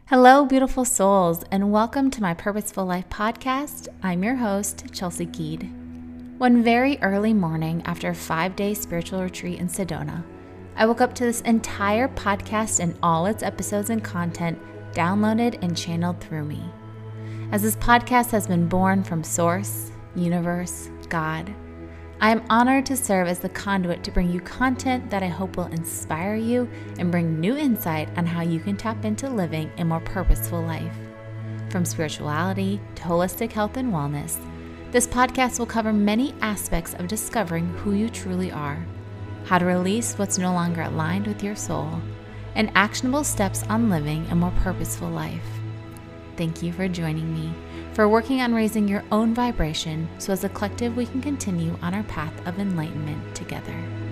Hello, beautiful souls, and welcome to my Purposeful Life podcast. I'm your host, Chelsea Geed. One very early morning after a 5-day spiritual retreat in Sedona, I woke up to this entire podcast and all its episodes and content downloaded and channeled through me. As this podcast has been born from Source, Universe, God, I am honored to serve as the conduit to bring you content that I hope will inspire you and bring new insight on how you can tap into living a more purposeful life. From spirituality to holistic health and wellness, this podcast will cover many aspects of discovering who you truly are, how to release what's no longer aligned with your soul, and actionable steps on living a more purposeful life. Thank you for joining me, for working on raising your own vibration so as a collective we can continue on our path of enlightenment together.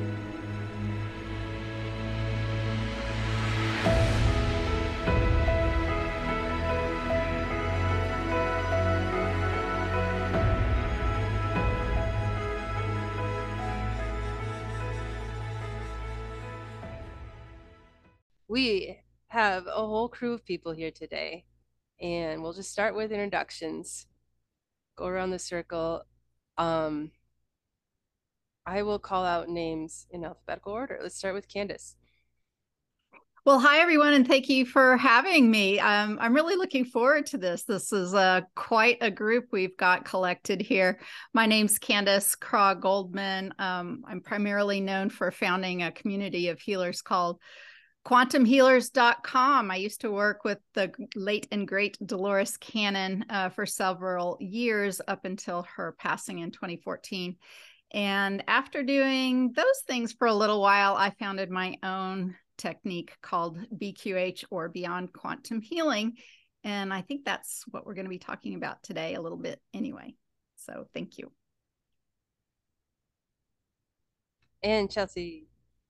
We have a whole crew of people here today, and we'll just start with introductions. Go around the circle. I will call out names in alphabetical order. Let's start with Candace. Well, hi, everyone, and thank you for having me. I'm really looking forward to this. This is quite a group we've got collected here. My name's Candace Craw Goldman. I'm primarily known for founding a community of healers called quantumhealers.com. I used to work with the late and great Dolores Cannon for several years up until her passing in 2014. And after doing those things for a little while, I founded my own technique called BQH, or Beyond Quantum Healing. And I think that's what we're going to be talking about today a little bit anyway. So thank you. And Chelsea.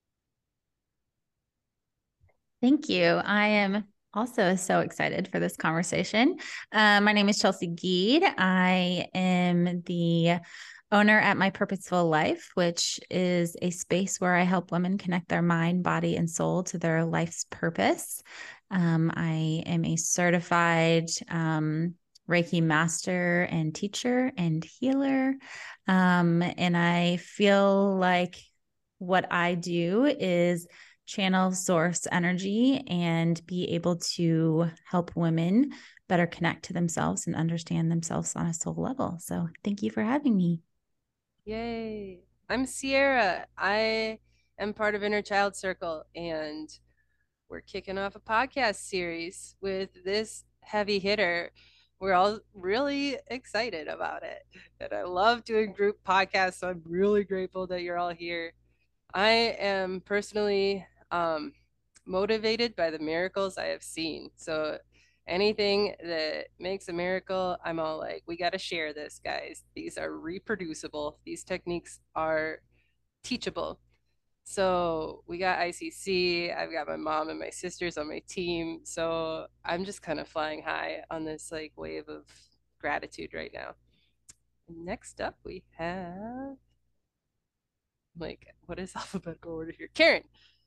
Thank you. I am also so excited for this conversation. My name is Chelsea Geed. I am the owner at My Purposeful Life, which is a space where I help women connect their mind, body, and soul to their life's purpose. I am a certified Reiki master and teacher and healer. And I feel like what I do is channel source energy and be able to help women better connect to themselves and understand themselves on a soul level. So thank you for having me. Yay. I'm Sierra. I am part of Inner Child Circle, and we're kicking off a podcast series with this heavy hitter. We're all really excited about it. And I love doing group podcasts, so I'm really grateful that you're all here. I am personally motivated by the miracles I have seen. So anything that makes a miracle, I'm all like, we got to share this, guys. These are reproducible. These techniques are teachable. So we got ICC. I've got my mom and my sisters on my team. So I'm just kind of flying high on this like wave of gratitude right now. Next up, we have like, what is alphabetical order here? Karen.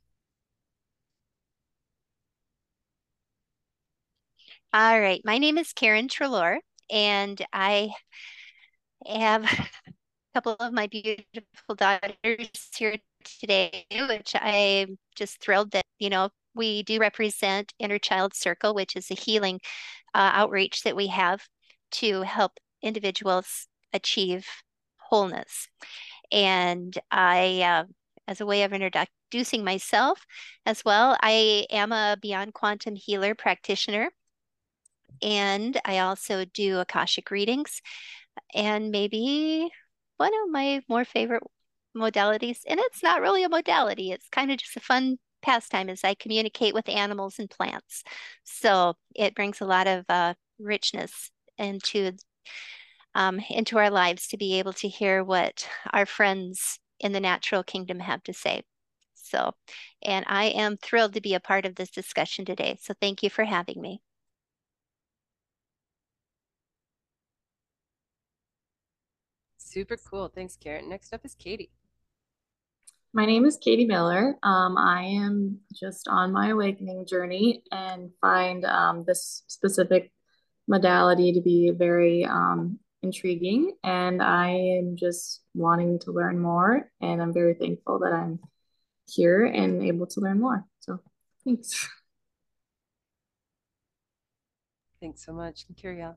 All right. My name is Karen Trelor, and I have a couple of my beautiful daughters here today, which I'm just thrilled that, we do represent Inner Child Circle, which is a healing outreach that we have to help individuals achieve wholeness. And as a way of introducing myself as well, I am a Beyond Quantum Healer practitioner. And I also do Akashic readings, and maybe one of my more favorite modalities, and it's not really a modality, it's kind of just a fun pastime, is I communicate with animals and plants. So it brings a lot of richness into our lives to be able to hear what our friends in the natural kingdom have to say. So, and I am thrilled to be a part of this discussion today. So thank you for having me. Super cool. Thanks, Karen. Next up is Katie. My name is Katie Miller. I am just on my awakening journey and find this specific modality to be very intriguing. And I am just wanting to learn more. And I'm very thankful that I'm here and able to learn more. So thanks. Thanks so much. Kiriel.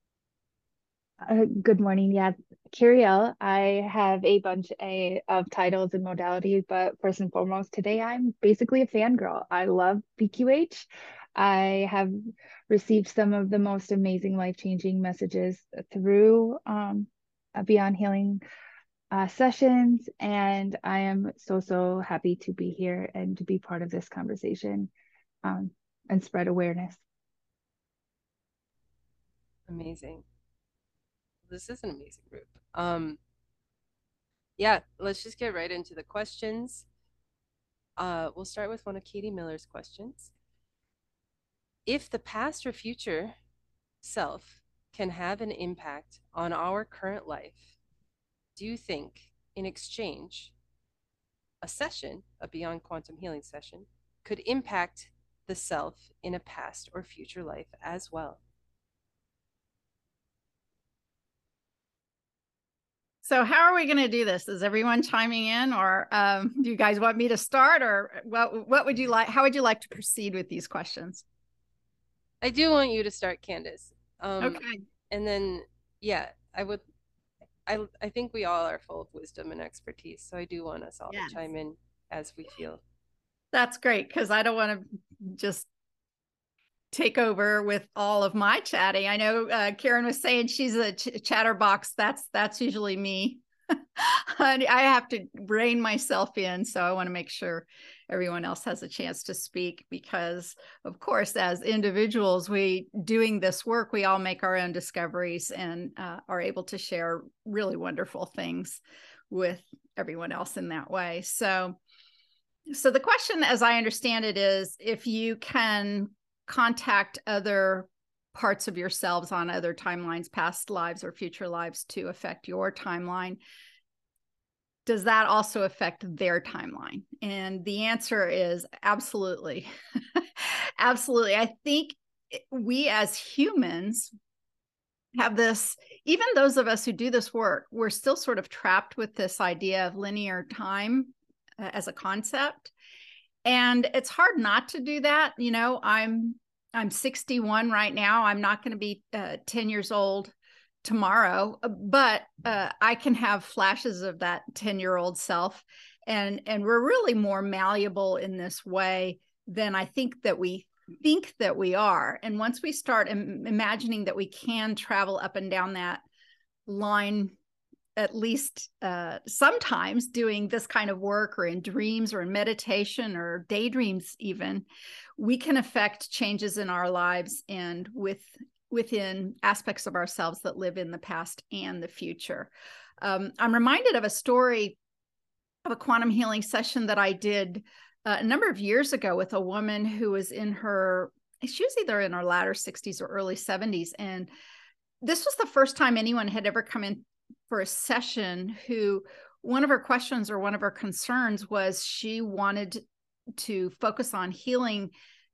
Good morning. Yeah, Kiriel. I have a bunch of titles and modalities, but first and foremost, today I'm basically a fangirl. I love PQH. I have received some of the most amazing life-changing messages through Beyond Healing sessions, and I am so happy to be here and to be part of this conversation and spread awareness. Amazing. This is an amazing group. Yeah, let's just get right into the questions. We'll start with one of Katie Miller's questions. If the past or future self can have an impact on our current life, do you think in exchange a session, a Beyond Quantum Healing session, could impact the self in a past or future life as well? So how are we going to do this? Is everyone chiming in, or do you guys want me to start, or what would you like? How would you like to proceed with these questions? I do want you to start, Candace. Okay. And then, yeah, I think we all are full of wisdom and expertise. So I do want us all to chime in as we feel. That's great, because I don't want to just take over with all of my chatting. I know Karen was saying she's a chatterbox. That's usually me. I have to rein myself in. So I want to make sure everyone else has a chance to speak, because of course, as individuals, we doing this work, we all make our own discoveries and are able to share really wonderful things with everyone else in that way. So the question, as I understand it, is if you can contact other parts of yourselves on other timelines, past lives or future lives, to affect your timeline, does that also affect their timeline? And the answer is absolutely. Absolutely. I think we as humans have this, even those of us who do this work, we're still sort of trapped with this idea of linear time as a concept. And it's hard not to do that. You know, I'm 61 right now. I'm not going to be 10 years old tomorrow, but I can have flashes of that 10-year-old self. And we're really more malleable in this way than I think that we are. And once we start imagining that we can travel up and down that line, at least sometimes doing this kind of work, or in dreams, or in meditation, or daydreams even, we can affect changes in our lives and within aspects of ourselves that live in the past and the future. I'm reminded of a story of a quantum healing session that I did a number of years ago with a woman who was she was either in her latter 60s or early 70s. And this was the first time anyone had ever come in for a session who, one of her questions or one of her concerns was she wanted to focus on healing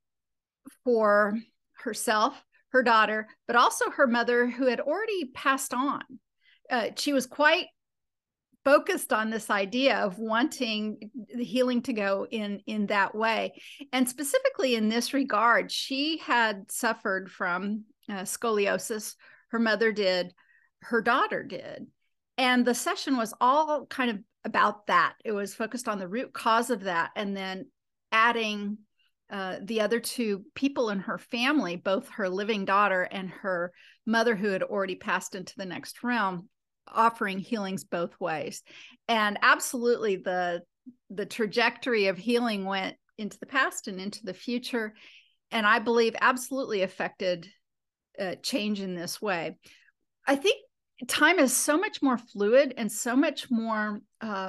for herself, her daughter, but also her mother, who had already passed on. She was quite focused on this idea of wanting the healing to go in that way. And specifically in this regard, she had suffered from scoliosis. Her mother did, her daughter did. And the session was all kind of about that. It was focused on the root cause of that, and then adding the other two people in her family, both her living daughter and her mother, who had already passed into the next realm, offering healings both ways. And absolutely the trajectory of healing went into the past and into the future, and I believe absolutely affected change in this way. I think time is so much more fluid and so much more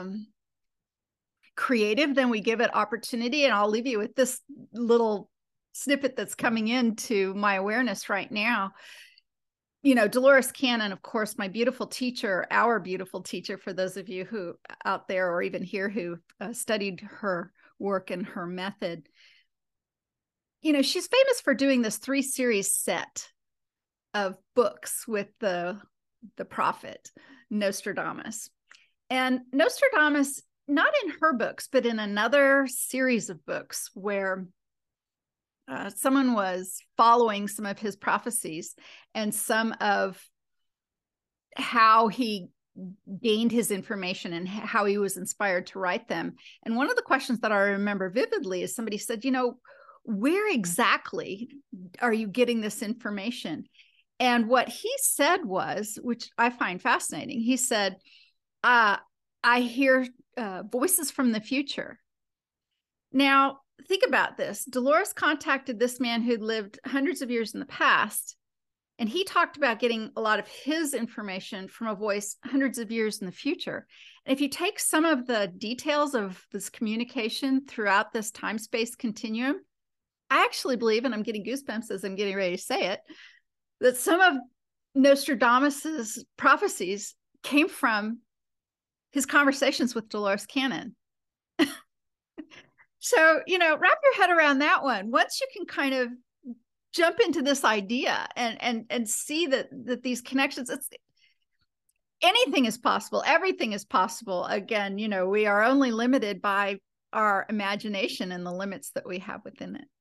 creative than we give it opportunity. And I'll leave you with this little snippet that's coming into my awareness right now. Dolores Cannon, of course, my beautiful teacher, our beautiful teacher, for those of you who out there or even here who studied her work and her method. She's famous for doing this 3-series set of books with the prophet Nostradamus. And Nostradamus, not in her books, but in another series of books where someone was following some of his prophecies and some of how he gained his information and how he was inspired to write them. And one of the questions that I remember vividly is somebody said, where exactly are you getting this information? And what he said was, which I find fascinating, he said, I hear voices from the future. Now, think about this. Dolores contacted this man who'd lived hundreds of years in the past, and he talked about getting a lot of his information from a voice hundreds of years in the future. And if you take some of the details of this communication throughout this time-space continuum, I actually believe, and I'm getting goosebumps as I'm getting ready to say it, that some of Nostradamus's prophecies came from his conversations with Dolores Cannon. So, wrap your head around that one. Once you can kind of jump into this idea and see that these connections, anything is possible. Everything is possible. Again, we are only limited by our imagination and the limits that we have within it.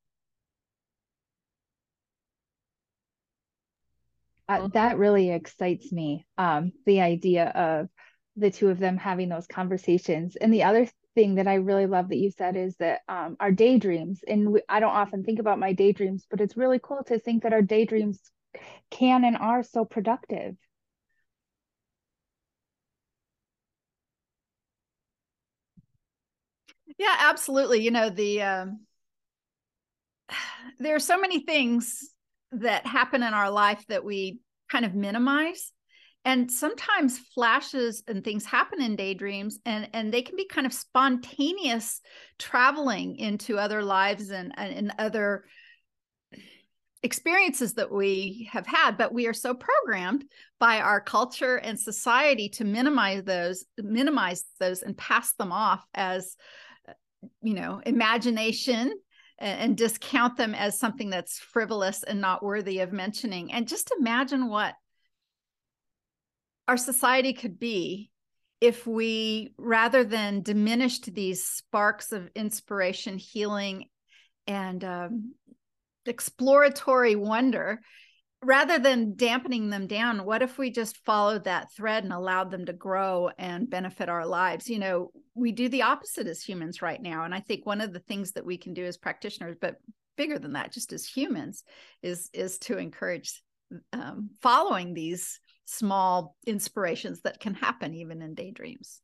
That really excites me. The idea of the two of them having those conversations. And the other thing that I really love that you said is that our daydreams, and I don't often think about my daydreams, but it's really cool to think that our daydreams can and are so productive. Yeah, absolutely. There are so many things that happen in our life that we kind of minimize. And sometimes flashes and things happen in daydreams, and they can be kind of spontaneous traveling into other lives and other experiences that we have had, but we are so programmed by our culture and society to minimize those and pass them off as, imagination, and discount them as something that's frivolous and not worthy of mentioning. And just imagine what our society could be if we, rather than diminished these sparks of inspiration, healing, and exploratory wonder, rather than dampening them down, what if we just followed that thread and allowed them to grow and benefit our lives? We do the opposite as humans right now. And I think one of the things that we can do as practitioners, but bigger than that, just as humans, is to encourage following these small inspirations that can happen even in daydreams.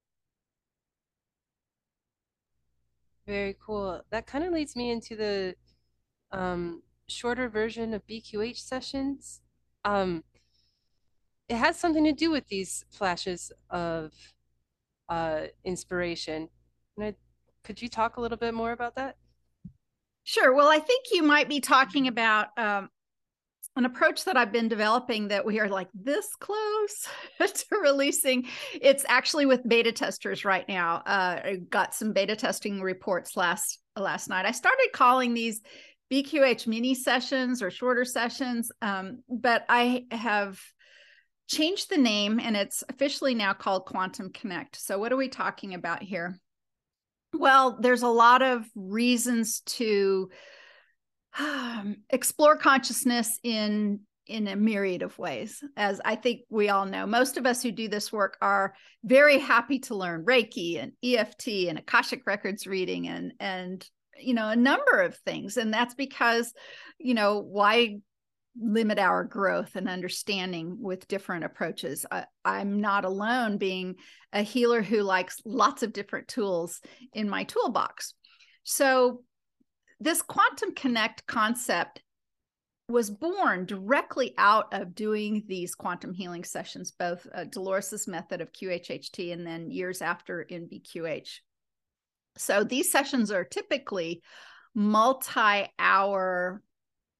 Very cool. That kind of leads me into the shorter version of BQH sessions. It has something to do with these flashes of inspiration. Could you talk a little bit more about that? Sure. Well, I think you might be talking about an approach that I've been developing that we are like this close to releasing. It's actually with beta testers right now. I got some beta testing reports last night. I started calling these BQH mini sessions or shorter sessions, but I have changed the name, and it's officially now called Quantum Connect. So what are we talking about here? Well, there's a lot of reasons to explore consciousness in a myriad of ways. As I think we all know, most of us who do this work are very happy to learn Reiki and EFT and Akashic Records reading and a number of things. And that's because, why limit our growth and understanding with different approaches? I'm not alone being a healer who likes lots of different tools in my toolbox. So this Quantum Connect concept was born directly out of doing these quantum healing sessions, both Dolores's method of QHHT and then years after in BQH. So these sessions are typically multi-hour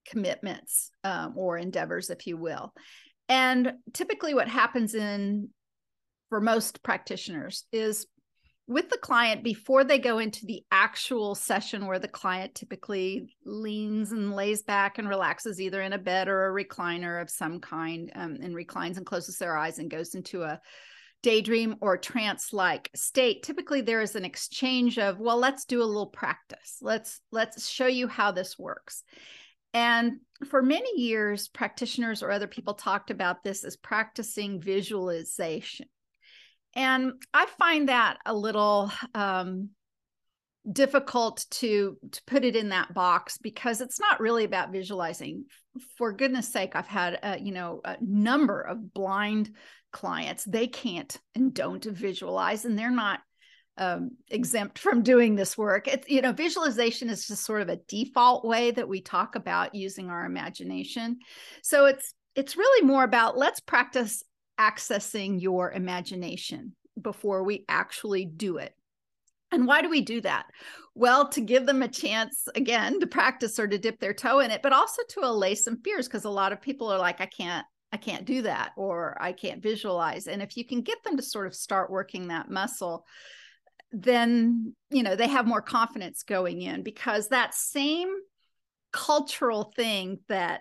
commitments or endeavors, if you will. And typically what happens for most practitioners is with the client, before they go into the actual session where the client typically leans and lays back and relaxes either in a bed or a recliner of some kind, and reclines and closes their eyes and goes into a daydream or trance-like state, typically there is an exchange of, well, let's do a little practice. Let's show you how this works. And for many years, practitioners or other people talked about this as practicing visualization. And I find that a little difficult to put it in that box, because it's not really about visualizing. For goodness sake, I've had a number of blind clients. They can't and don't visualize, and they're not exempt from doing this work. It's, visualization is just sort of a default way that we talk about using our imagination. So it's really more about, let's practice accessing your imagination before we actually do it. And why do we do that? Well, to give them a chance, again, to practice or to dip their toe in it, but also to allay some fears, because a lot of people are like, I can't do that, or I can't visualize. And if you can get them to sort of start working that muscle, then, they have more confidence going in, because that same cultural thing that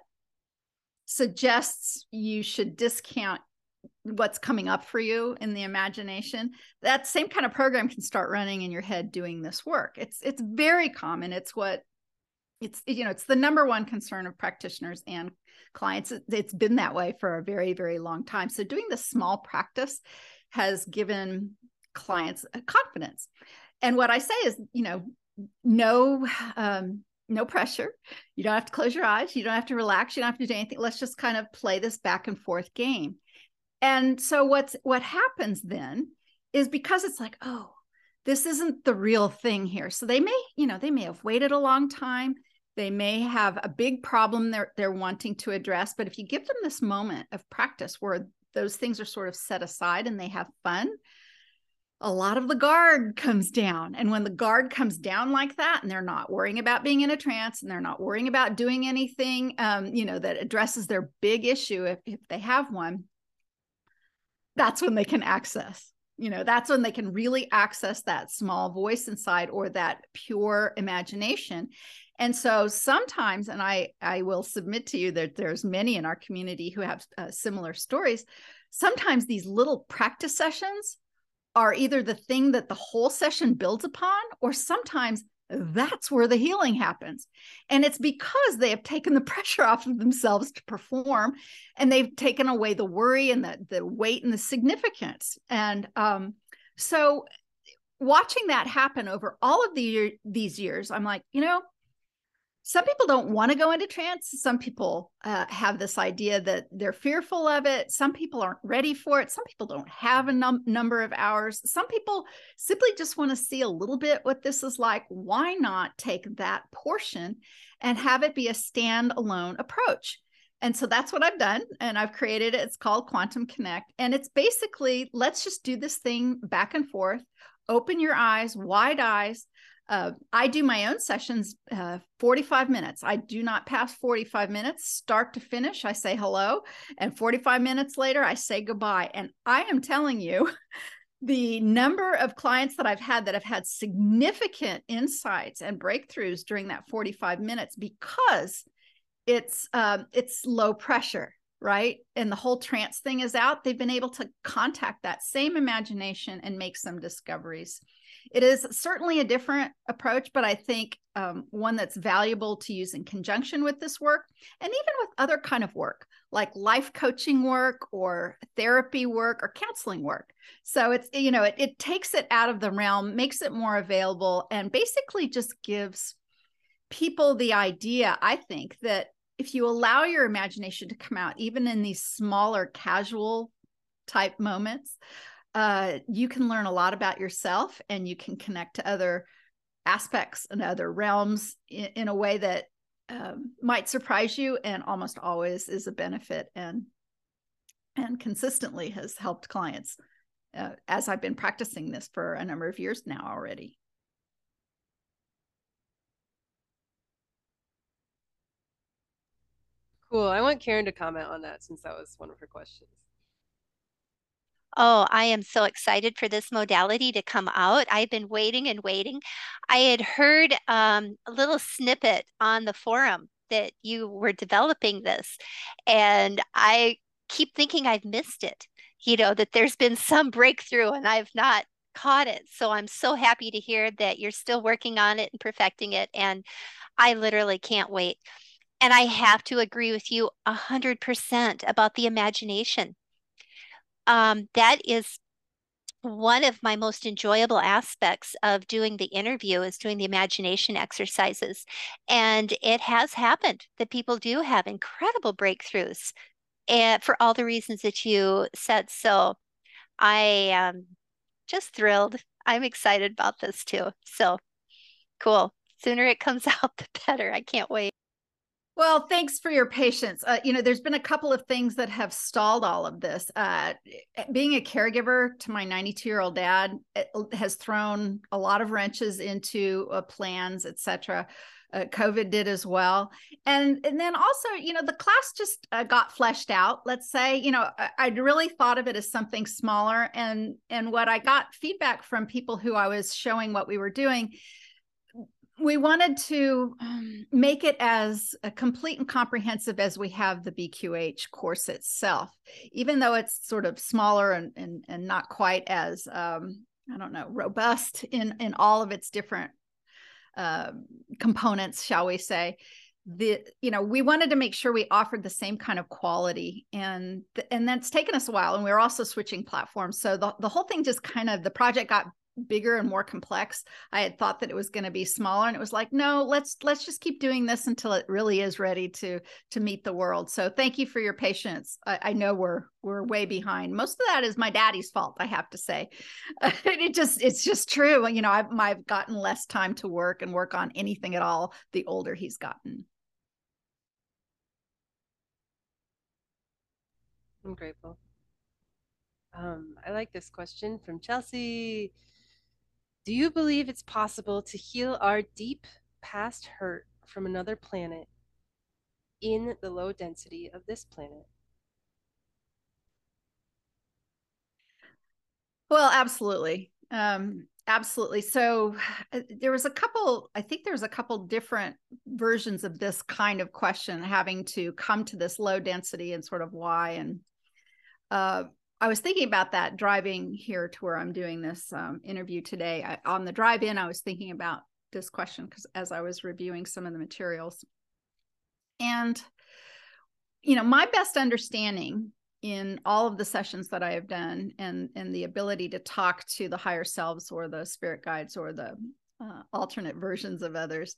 suggests you should discount what's coming up for you in the imagination, that same kind of program can start running in your head doing this work. It's very common. It's the number one concern of practitioners and clients. It's been that way for a very, very long time. So doing this small practice has given clients confidence. And what I say is, no pressure. You don't have to close your eyes. You don't have to relax. You don't have to do anything. Let's just kind of play this back and forth game. And so what happens then is, because it's like, oh, this isn't the real thing here. So they may have waited a long time. They may have a big problem they're wanting to address. But if you give them this moment of practice where those things are sort of set aside and they have fun, a lot of the guard comes down. And when the guard comes down like that, and they're not worrying about being in a trance, and they're not worrying about doing anything, that addresses their big issue, if they have one, that's when they can access. That's when they can really access that small voice inside, or that pure imagination. And so sometimes, and I will submit to you that there's many in our community who have similar stories, sometimes these little practice sessions are either the thing that the whole session builds upon, or sometimes that's where the healing happens. And it's because they have taken the pressure off of themselves to perform, and they've taken away the worry and the weight and the significance. And so watching that happen over all of these years, I'm like, some people don't want to go into trance. Some people have this idea that they're fearful of it. Some people aren't ready for it. Some people don't have a number of hours. Some people simply just want to see a little bit what this is like. Why not take that portion and have it be a standalone approach? And so that's what I've done. And I've created it. It's called Quantum Connect. And it's basically, let's just do this thing back and forth. Open your eyes, wide eyes. I do my own sessions, 45 minutes. I do not pass 45 minutes, start to finish. I say hello, and 45 minutes later, I say goodbye. And I am telling you, the number of clients that I've had that have had significant insights and breakthroughs during that 45 minutes, because it's low pressure, right? And the whole trance thing is out. They've been able to contact that same imagination and make some discoveries. It is certainly a different approach, but I think one that's valuable to use in conjunction with this work, and even with other kind of work, like life coaching work or therapy work or counseling work. So it's, it takes it out of the realm, makes it more available, and basically just gives people the idea, I think, that if you allow your imagination to come out, even in these smaller casual type moments, you can learn a lot about yourself, and you can connect to other aspects and other realms in a way that might surprise you, and almost always is a benefit, and consistently has helped clients as I've been practicing this for a number of years now already. Cool. I want Karen to comment on that since that was one of her questions. Oh, I am so excited for this modality to come out. I've been waiting and waiting. I had heard a little snippet on the forum that you were developing this, and I keep thinking I've missed it, that there's been some breakthrough and I've not caught it. So I'm so happy to hear that you're still working on it and perfecting it. And I literally can't wait. And I have to agree with you 100% about the imagination. That is one of my most enjoyable aspects of doing the interview is doing the imagination exercises. And it has happened that people do have incredible breakthroughs and for all the reasons that you said. So I am just thrilled. I'm excited about this too. So cool. Sooner it comes out, the better. I can't wait. Well, thanks for your patience. There's been a couple of things that have stalled all of this. Being a caregiver to my 92-year-old dad has thrown a lot of wrenches into plans, etc. COVID did as well. And then also, the class just got fleshed out. Let's say, I'd really thought of it as something smaller. And what I got feedback from people who I was showing what we were doing, we wanted to make it as complete and comprehensive as we have the BQH course itself, even though it's sort of smaller and not quite as, robust in all of its different components, shall we say. We wanted to make sure we offered the same kind of quality, and that's taken us a while. And we were also switching platforms. So the whole thing just the project got bigger and more complex. I had thought that it was going to be smaller, and it was like, no, let's just keep doing this until it really is ready to meet the world. So thank you for your patience. I know we're way behind. Most of that is my daddy's fault, I have to say. It's just true. I've gotten less time to work on anything at all the older he's gotten. I'm grateful. I like this question from Chelsea. Do you believe it's possible to heal our deep past hurt from another planet in the low density of this planet? Well, absolutely. Absolutely. So there was a couple different versions of this kind of question having to come to this low density and sort of why. And I was thinking about that driving here to where I'm doing this interview today. On the drive in, I was thinking about this question because as I was reviewing some of the materials. And, my best understanding in all of the sessions that I have done and the ability to talk to the higher selves or the spirit guides or the alternate versions of others,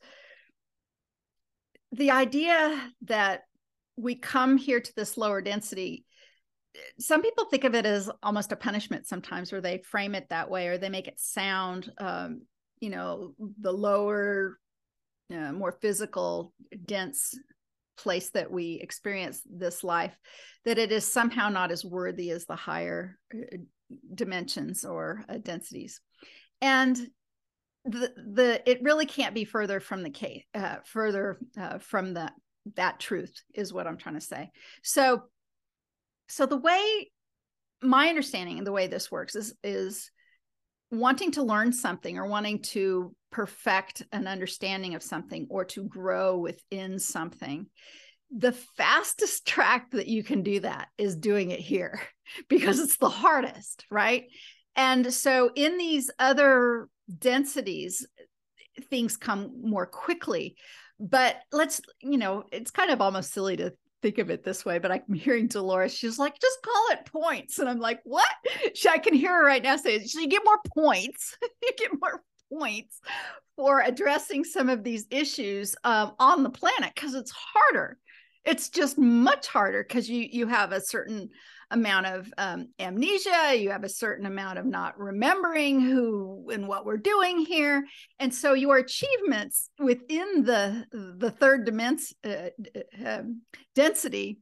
the idea that we come here to this lower density, some people think of it as almost a punishment sometimes, or they frame it that way, or they make it sound, the lower, more physical, dense place that we experience this life, that it is somehow not as worthy as the higher dimensions or densities. And it really can't be further from the case, from that truth is what I'm trying to say. So the way, my understanding and the way this works is wanting to learn something or wanting to perfect an understanding of something or to grow within something. The fastest track that you can do that is doing it here because it's the hardest, right? And so in these other densities, things come more quickly. But it's kind of almost silly to think of it this way, but I'm hearing Dolores, she's like, just call it points. And I'm like, what? I can hear her right now say, you get more points. You get more points for addressing some of these issues on the planet because it's harder. It's just much harder because you have a certain amount of amnesia, you have a certain amount of not remembering who and what we're doing here. And so your achievements within the third density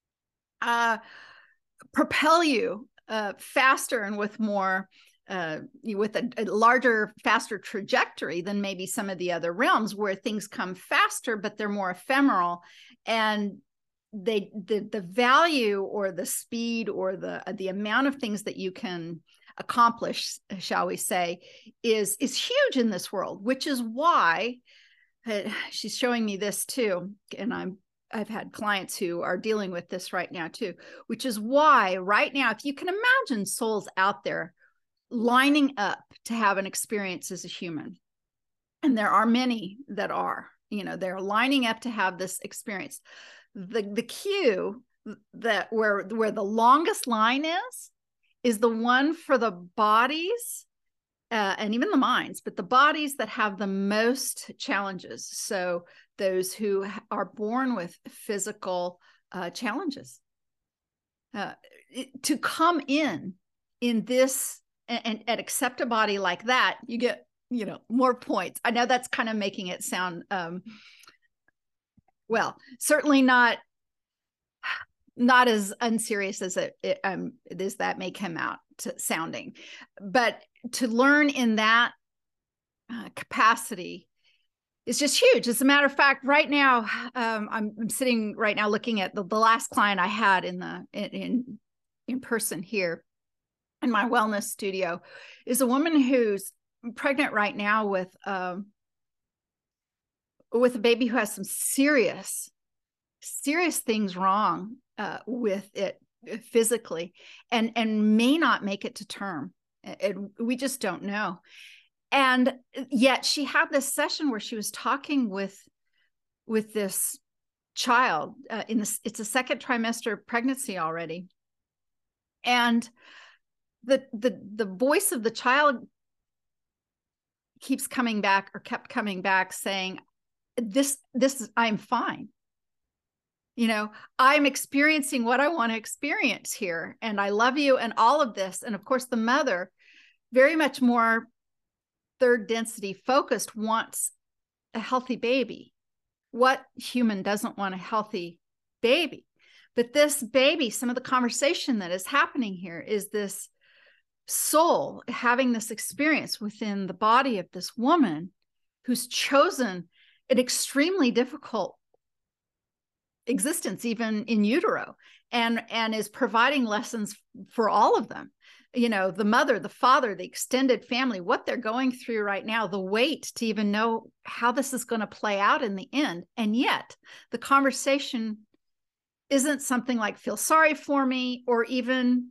propel you faster and with more with a larger, faster trajectory than maybe some of the other realms where things come faster, but they're more ephemeral. And the value or the speed or the amount of things that you can accomplish, shall we say, is huge in this world, which is why she's showing me this too. And I've had clients who are dealing with this right now too, which is why right now, if you can imagine souls out there lining up to have an experience as a human, and there are many that are, they're lining up to have this experience. The cue that where the longest line is the one for the bodies and even the minds, but the bodies that have the most challenges. So those who are born with physical challenges, to come in this and accept a body like that, you get more points. I know that's kind of making it sound well, certainly not as unserious as as that may come out to sounding, but to learn in that capacity is just huge. As a matter of fact, right now, I'm sitting right now looking at the last client I had in person here in my wellness studio is a woman who's pregnant right now with a baby who has some serious things wrong with it physically, and may not make it to term. We just don't know. And yet she had this session where she was talking with this child it's a second trimester pregnancy already. And the voice of the child kept coming back saying, this is, I'm fine. I'm experiencing what I want to experience here. And I love you and all of this. And of course, the mother, very much more third density focused, wants a healthy baby. What human doesn't want a healthy baby? But this baby, some of the conversation that is happening here is this soul having this experience within the body of this woman who's chosen an extremely difficult existence, even in utero, and is providing lessons for all of them. The mother, the father, the extended family, what they're going through right now, the weight to even know how this is going to play out in the end. And yet the conversation isn't something like, feel sorry for me, or even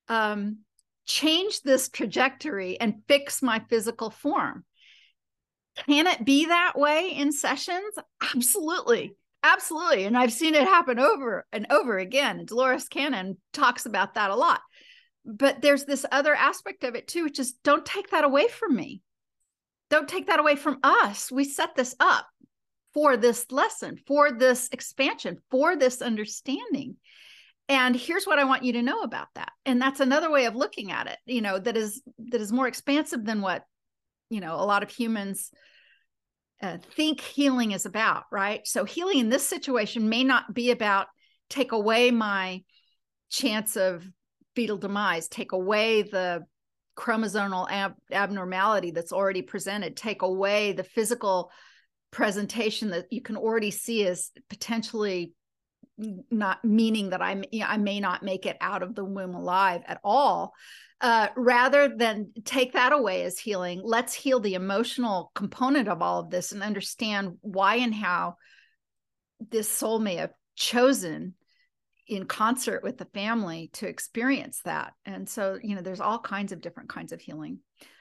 change this trajectory and fix my physical form. Can it be that way in sessions? Absolutely. Absolutely. And I've seen it happen over and over again. Dolores Cannon talks about that a lot. But there's this other aspect of it too, which is, don't take that away from me. Don't take that away from us. We set this up for this lesson, for this expansion, for this understanding. And here's what I want you to know about that. And that's another way of looking at it, that is more expansive than what, a lot of humans think healing is about, right? So healing in this situation may not be about take away my chance of fetal demise, take away the chromosomal abnormality that's already presented, take away the physical presentation that you can already see as potentially not meaning that I may not make it out of the womb alive at all. Rather than take that away as healing, let's heal the emotional component of all of this and understand why and how this soul may have chosen in concert with the family to experience that. And so, there's all kinds of different kinds of healing.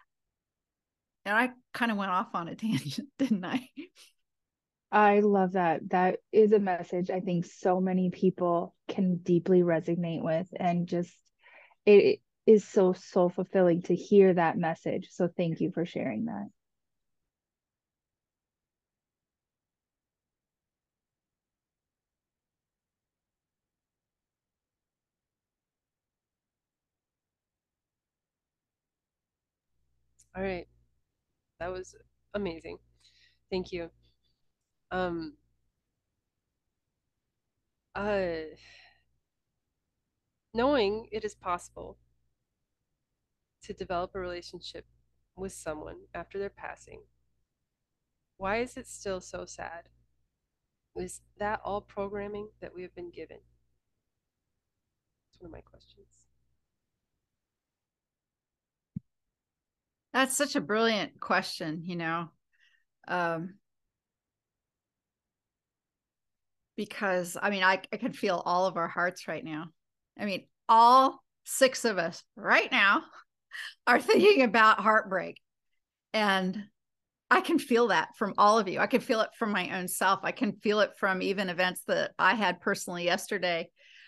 And I kind of went off on a tangent, didn't I? I love that. That is a message I think so many people can deeply resonate with, and just it is so fulfilling to hear that message. So thank you for sharing that. All right. That was amazing. Thank you. Knowing it is possible to develop a relationship with someone after their passing, why is it still so sad? Is that all programming that we have been given? That's one of my questions. That's such a brilliant question, because I mean, I can feel all of our hearts right now. I mean, all 6 of us right now are thinking about heartbreak. And I can feel that from all of you. I can feel it from my own self. I can feel it from even events that I had personally yesterday.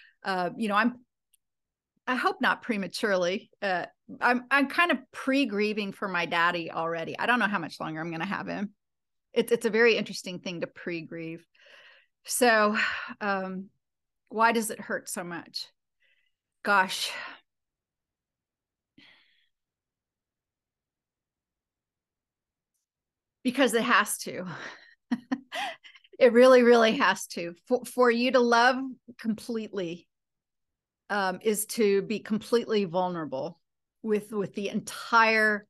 I hope not prematurely. I'm kind of pre-grieving for my daddy already. I don't know how much longer I'm going to have him. It's a very interesting thing to pre-grieve. So, why does it hurt so much? Gosh. Because it has to. It really, really has to. For you to love completely is to be completely vulnerable with the entire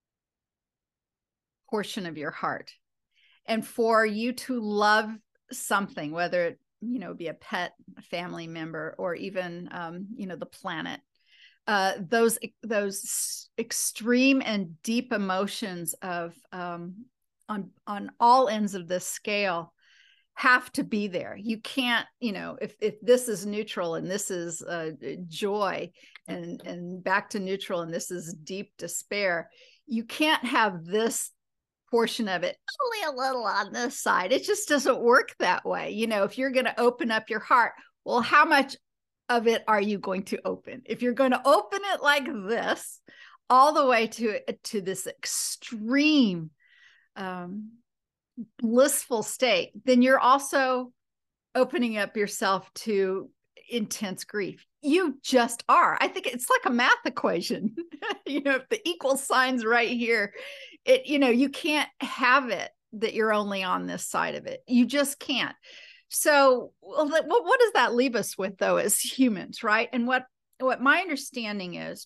portion of your heart. And for you to love something, whether it be a pet, a family member, or even the planet, those extreme and deep emotions of on all ends of this scale have to be there. You can't, if this is neutral and this is joy, and back to neutral and this is deep despair, you can't have this portion of it only a little on this side. It just doesn't work that way. If you're going to open up your heart, well, how much of it are you going to open? If you're going to open it like this, all the way to this extreme blissful state, then you're also opening up yourself to intense grief. You just are. I think it's like a math equation. If the equal sign's right here, you can't have it that you're only on this side of it. You just can't. So what does that leave us with, though, as humans, right? And what my understanding is,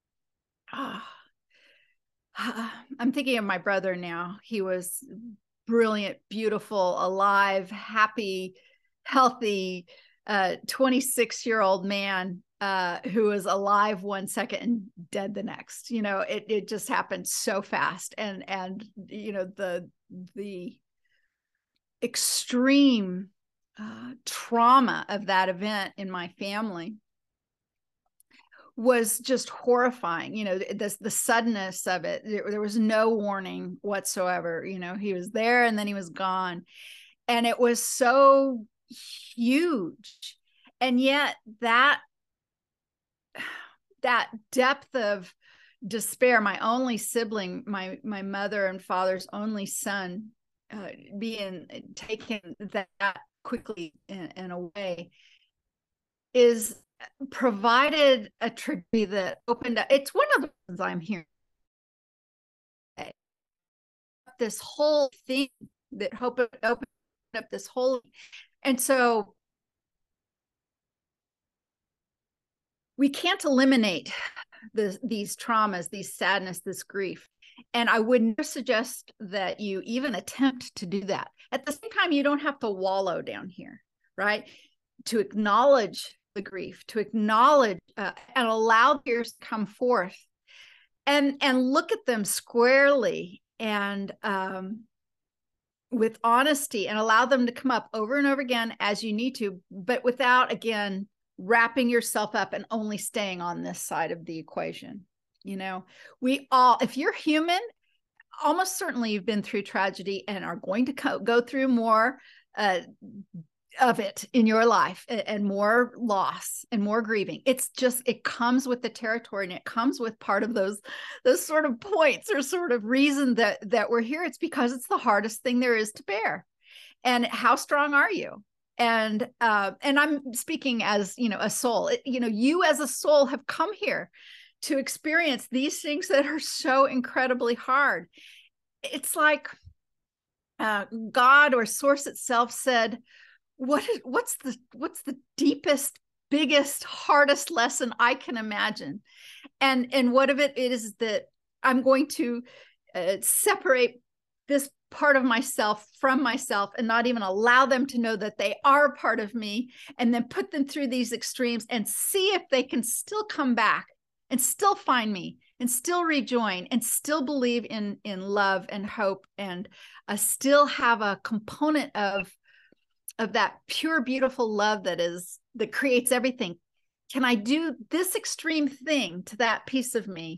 I'm thinking of my brother now. He was brilliant, beautiful, alive, happy, healthy, 26-year-old man who was alive one second and dead the next. It just happened so fast. And the extreme trauma of that event in my family was just horrifying. The suddenness of it. There was no warning whatsoever. He was there and then he was gone. And it was so huge. And yet that depth of despair, my only sibling, my mother and father's only son, being taken that quickly and away, is provided a tragedy that opened up. It's one of the reasons I'm here. This whole thing that opened up this whole, and so we can't eliminate these traumas, these sadness, this grief. And I would never suggest that you even attempt to do that. At the same time, you don't have to wallow down here, right? To acknowledge the grief, to acknowledge and allow tears to come forth, and look at them squarely and with honesty, and allow them to come up over and over again as you need to, but without, again, wrapping yourself up and only staying on this side of the equation. We all, if you're human, almost certainly you've been through tragedy and are going to go through more of it in your life, and more loss and more grieving. It's just, it comes with the territory, and it comes with part of those sort of points or sort of reason that we're here. It's because it's the hardest thing there is to bear. And how strong are you? And I'm speaking as, a soul. You as a soul have come here to experience these things that are so incredibly hard. It's like God or Source itself said, what's the deepest, biggest, hardest lesson I can imagine? And what of it is that I'm going to separate this part of myself from myself and not even allow them to know that they are part of me, and then put them through these extremes and see if they can still come back and still find me and still rejoin and still believe in love and hope, and still have a component of that pure, beautiful love that creates everything. Can I do this extreme thing to that piece of me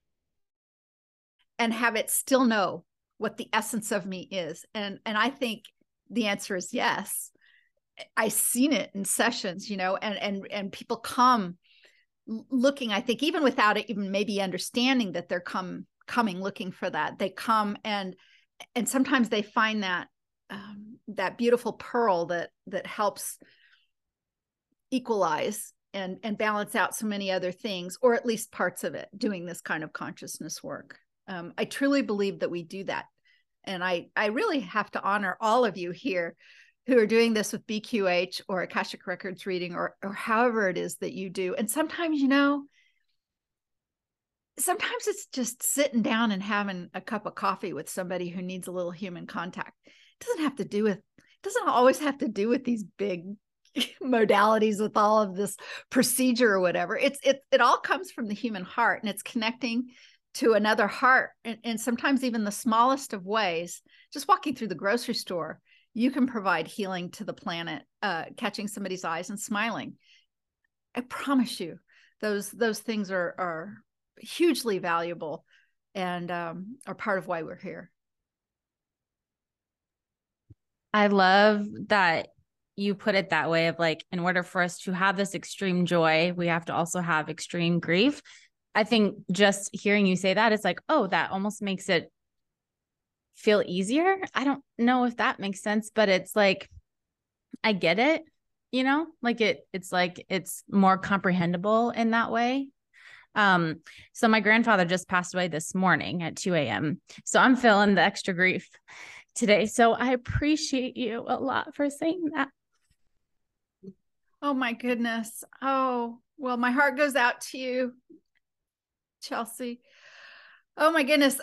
and have it still know what the essence of me is? And I think the answer is yes. I've seen it in sessions, and people come looking, I think, even without it even maybe understanding that they're coming looking for that. They come and sometimes they find that beautiful pearl that helps equalize and balance out so many other things, or at least parts of it, doing this kind of consciousness work. I truly believe that we do that. And I really have to honor all of you here who are doing this with BQH or Akashic Records reading, or however it is that you do. And sometimes, sometimes it's just sitting down and having a cup of coffee with somebody who needs a little human contact. It doesn't always have to do with these big modalities with all of this procedure or whatever. It all comes from the human heart, and it's connecting to another heart. And sometimes even the smallest of ways, just walking through the grocery store, you can provide healing to the planet, catching somebody's eyes and smiling. I promise you, those things are hugely valuable and are part of why we're here. I love that you put it that way of like, in order for us to have this extreme joy, we have to also have extreme grief. I think just hearing you say that, it's like, oh, that almost makes it feel easier. I don't know if that makes sense, but it's like, I get it, like it's like, it's more comprehensible in that way. So my grandfather just passed away this morning at 2 a.m. So I'm feeling the extra grief today. So I appreciate you a lot for saying that. Oh my goodness. Oh, well, my heart goes out to you, Chelsea. Oh my goodness.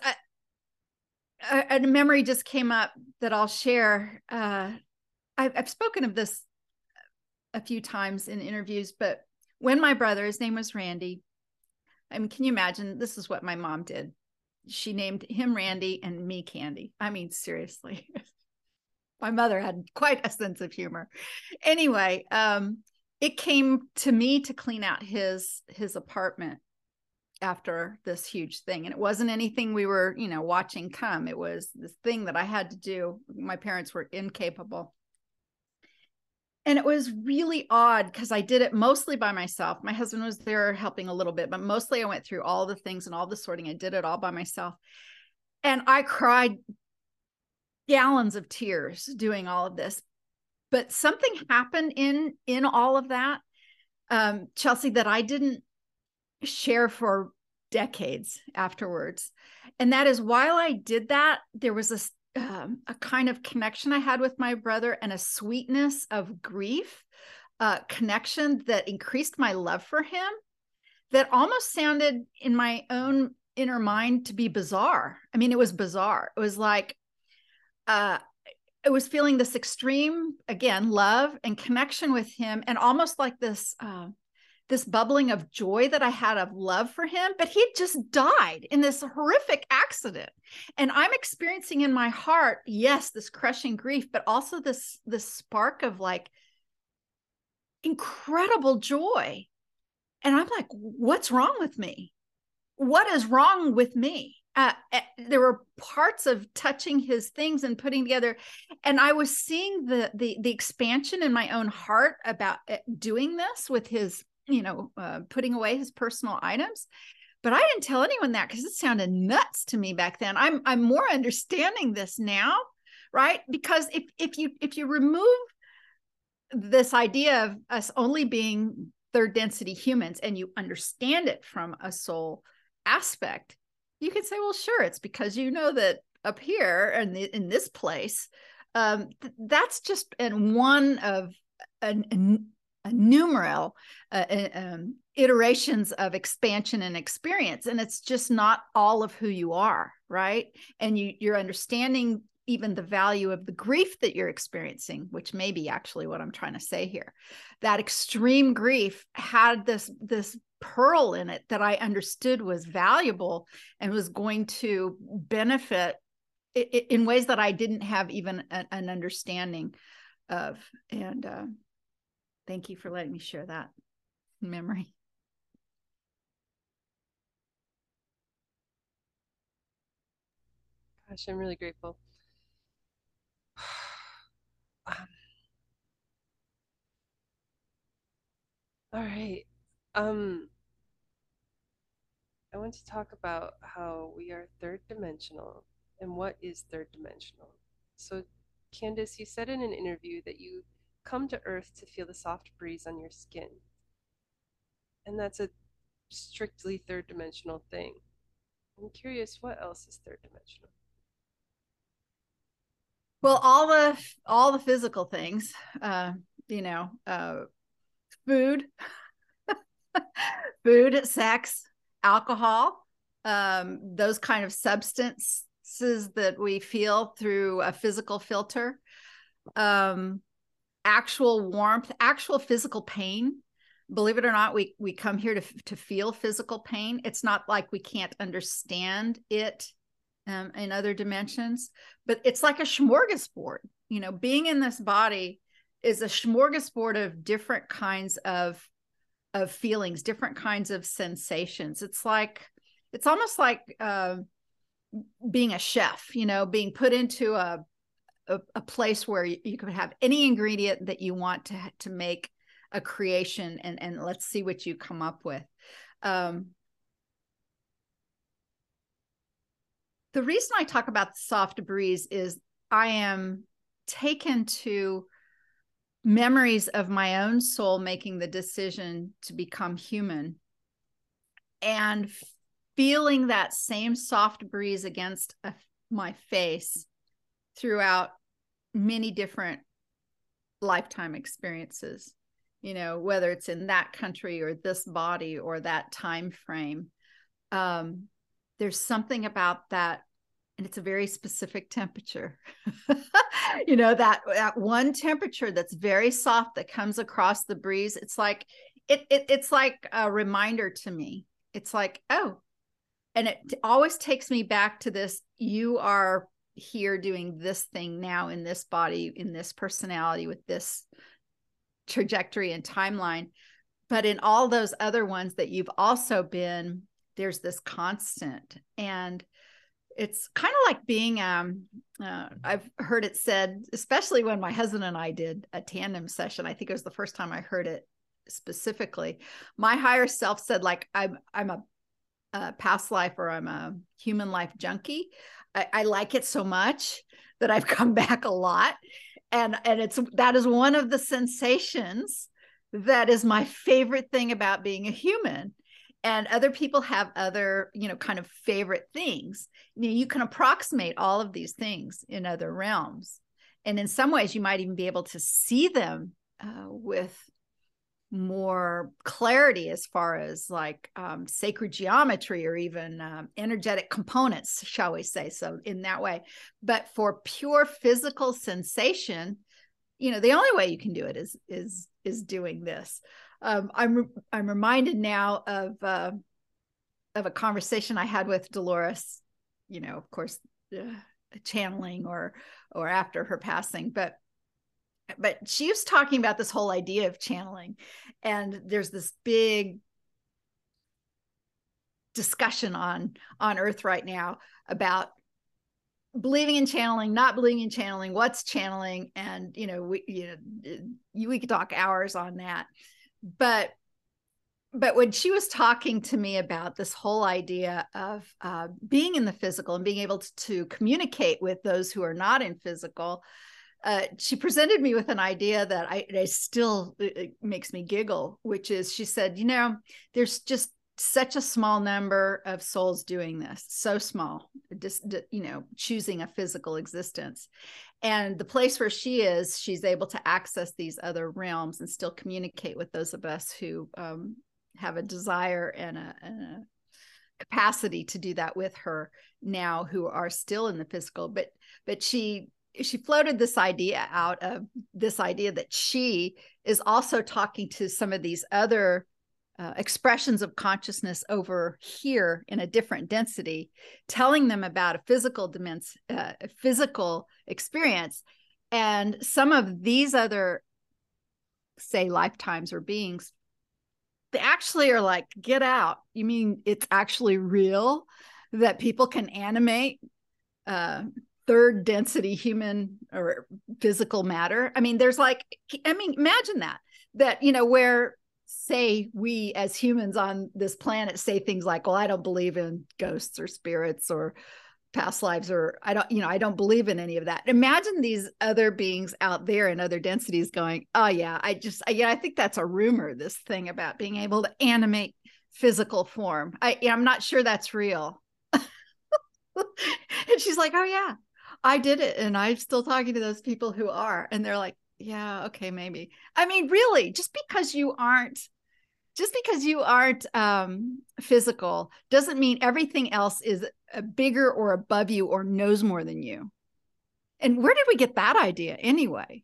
A memory just came up that I'll share. I've spoken of this a few times in interviews, but when my brother, his name was Randy. I mean, can you imagine? This is what my mom did. She named him Randy and me Candy. I mean, seriously. My mother had quite a sense of humor. Anyway, it came to me to clean out his apartment after this huge thing. And it wasn't anything we were, watching come. It was this thing that I had to do. My parents were incapable. And it was really odd because I did it mostly by myself. My husband was there helping a little bit, but mostly I went through all the things and all the sorting. I did it all by myself. And I cried gallons of tears doing all of this. But something happened in all of that, Chelsea, that I didn't share for decades afterwards. And that is, while I did that, there was a kind of connection I had with my brother, and a sweetness of grief, connection that increased my love for him, that almost sounded in my own inner mind to be bizarre. I mean, it was bizarre. It was like, it was feeling this extreme, again, love and connection with him, and almost like this bubbling of joy that I had of love for him, but he just died in this horrific accident. And I'm experiencing in my heart, yes, this crushing grief, but also this spark of like incredible joy. And I'm like, what's wrong with me? What is wrong with me? There were parts of touching his things and putting together, and I was seeing the expansion in my own heart about doing this with his, putting away his personal items. But I didn't tell anyone that because it sounded nuts to me back then. I'm more understanding this now, right? Because if you remove this idea of us only being third density humans, and you understand it from a soul aspect, you could say, well, sure, it's because that up here and in this place, that's just one of a numerous iterations of expansion and experience. And it's just not all of who you are, right? And you're understanding even the value of the grief that you're experiencing, which may be actually what I'm trying to say here. That extreme grief had this pearl in it that I understood was valuable and was going to benefit in ways that I didn't have even an understanding of. And thank you for letting me share that memory. Gosh, I'm really grateful. All right. I want to talk about how we are third dimensional and what is third dimensional. So, Candace, you said in an interview that you come to Earth to feel the soft breeze on your skin. And that's a strictly third dimensional thing. I'm curious, what else is third dimensional? Well, all the physical things, food, food, sex, alcohol, those kind of substances that we feel through a physical filter, actual warmth, actual physical pain. Believe it or not, we come here to feel physical pain. It's not like we can't understand it in other dimensions, but it's like a smorgasbord. Being in this body is a smorgasbord of different kinds of feelings, different kinds of sensations. It's almost like being a chef, being put into a place where you could have any ingredient that you want to make a creation, and let's see what you come up with. The reason I talk about the soft breeze is I am taken to memories of my own soul making the decision to become human and feeling that same soft breeze against my face throughout many different lifetime experiences, whether it's in that country or this body or that time frame. There's something about that, and it's a very specific temperature. that one temperature that's very soft that comes across the breeze. It's like it's like a reminder to me. It's like, oh, and it always takes me back to this. You are here doing this thing now in this body, in this personality, with this trajectory and timeline. But in all those other ones that you've also been, there's this constant. And it's kind of like being, I've heard it said, especially when my husband and I did a tandem session, I think it was the first time I heard it specifically. My higher self said, like, I'm a past life, or I'm a human life junkie. I like it so much that I've come back a lot. And that is one of the sensations that is my favorite thing about being a human. And other people have other, kind of favorite things. You can approximate all of these things in other realms. And in some ways, you might even be able to see them with more clarity, as far as like sacred geometry, or even energetic components, shall we say. So in that way. But for pure physical sensation, the only way you can do it is doing this. I'm reminded now of a conversation I had with Dolores, of course, channeling or after her passing, but she was talking about this whole idea of channeling, and there's this big discussion on Earth right now about believing in channeling, not believing in channeling, what's channeling, and we could talk hours on that. But when she was talking to me about this whole idea of being in the physical and being able to communicate with those who are not in physical, she presented me with an idea that I still, it makes me giggle, which is, she said, there's just such a small number of souls doing this, so small, just, choosing a physical existence. And the place where she is, she's able to access these other realms and still communicate with those of us who have a desire and a capacity to do that with her now, who are still in the physical, but she floated this idea out of this idea that she is also talking to some of these other expressions of consciousness over here in a different density, telling them about a physical physical experience. And some of these other, say, lifetimes or beings, they actually are like, get out. You mean it's actually real that people can animate third density human or physical matter? I mean, imagine that, you know, where, say, we as humans on this planet say things like, well, I don't believe in ghosts or spirits or past lives, or I don't believe in any of that. Imagine these other beings out there in other densities going, oh yeah, I think that's a rumor, this thing about being able to animate physical form. I'm not sure that's real. And she's like, oh yeah, I did it, and I'm still talking to those people who are, and they're like, yeah, okay, maybe. I mean, really, just because you aren't physical doesn't mean everything else is bigger or above you or knows more than you. And where did we get that idea anyway?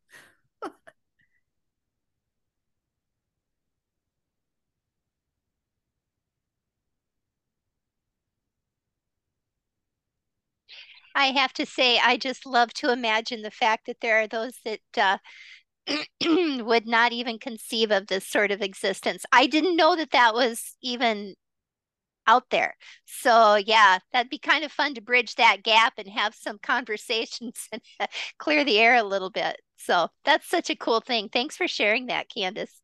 I have to say, I just love to imagine the fact that there are those that would not even conceive of this sort of existence. I didn't know that that was even out there. So yeah, that'd be kind of fun to bridge that gap and have some conversations and clear the air a little bit. So that's such a cool thing. Thanks for sharing that, Candace.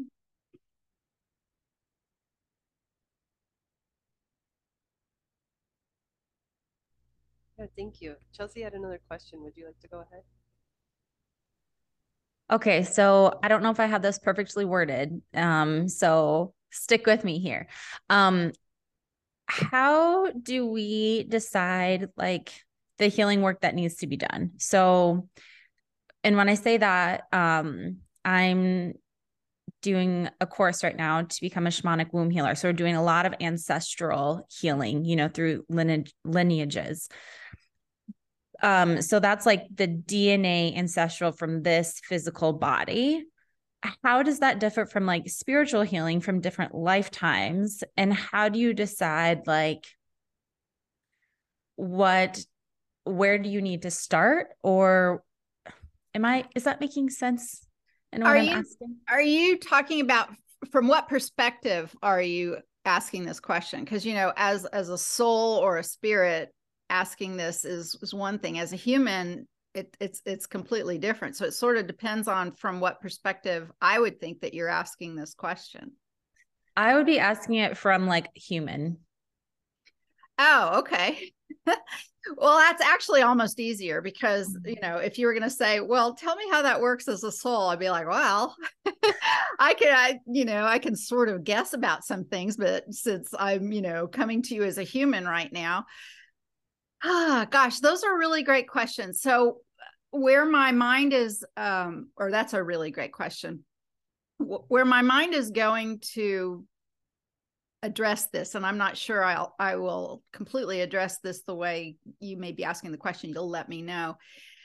Yeah, thank you. Chelsea had another question. Would you like to go ahead? Okay, so I don't know if I have this perfectly worded. So stick with me here. How do we decide like the healing work that needs to be done? So, and when I say that, I'm doing a course right now to become a shamanic womb healer. So we're doing a lot of ancestral healing, you know, through lineages. So that's like the DNA ancestral from this physical body. How does that differ from like spiritual healing from different lifetimes? And how do you decide like where do you need to start? Or is that making sense in what I'm asking? Are you talking about, from what perspective are you asking this question? Because, you know, as a soul or a spirit, asking this is one thing. As a human, it's completely different. So it sort of depends on from what perspective I would think that you're asking this question. I would be asking it from like human. Oh, okay. Well, that's actually almost easier because, you know, if you were going to say, well, tell me how that works as a soul, I'd be like, well, I can sort of guess about some things, but since I'm, you know, coming to you as a human right now, gosh, those are really great questions. So where my mind is, or that's a really great question, where my mind is going to address this, and I'm not sure I will completely address this the way you may be asking the question. You'll let me know.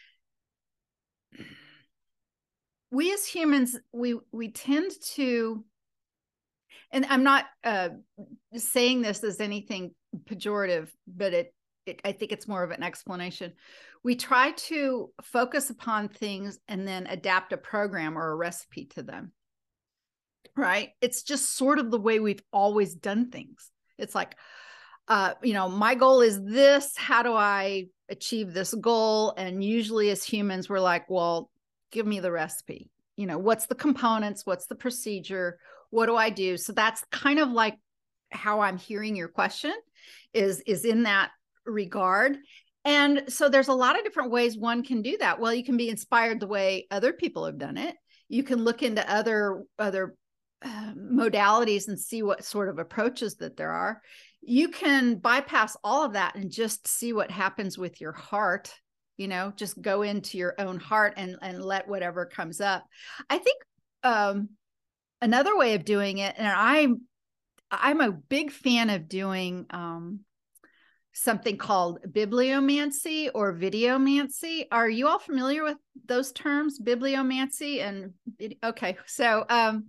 We as humans, we tend to, and I'm not saying this as anything pejorative, but I think it's more of an explanation. We try to focus upon things and then adapt a program or a recipe to them. Right? It's just sort of the way we've always done things. It's like, you know, my goal is this. How do I achieve this goal? And usually as humans, we're like, well, give me the recipe. You know, what's the components? What's the procedure? What do I do? So that's kind of like how I'm hearing your question is in that regard. And so there's a lot of different ways one can do that. Well, you can be inspired the way other people have done it. You can look into other modalities and see what sort of approaches that there are. You can bypass all of that and just see what happens with your heart. You know, just go into your own heart and let whatever comes up. I think another way of doing it, and I'm a big fan of doing something called bibliomancy or videomancy. Are you all familiar with those terms, bibliomancy and okay? So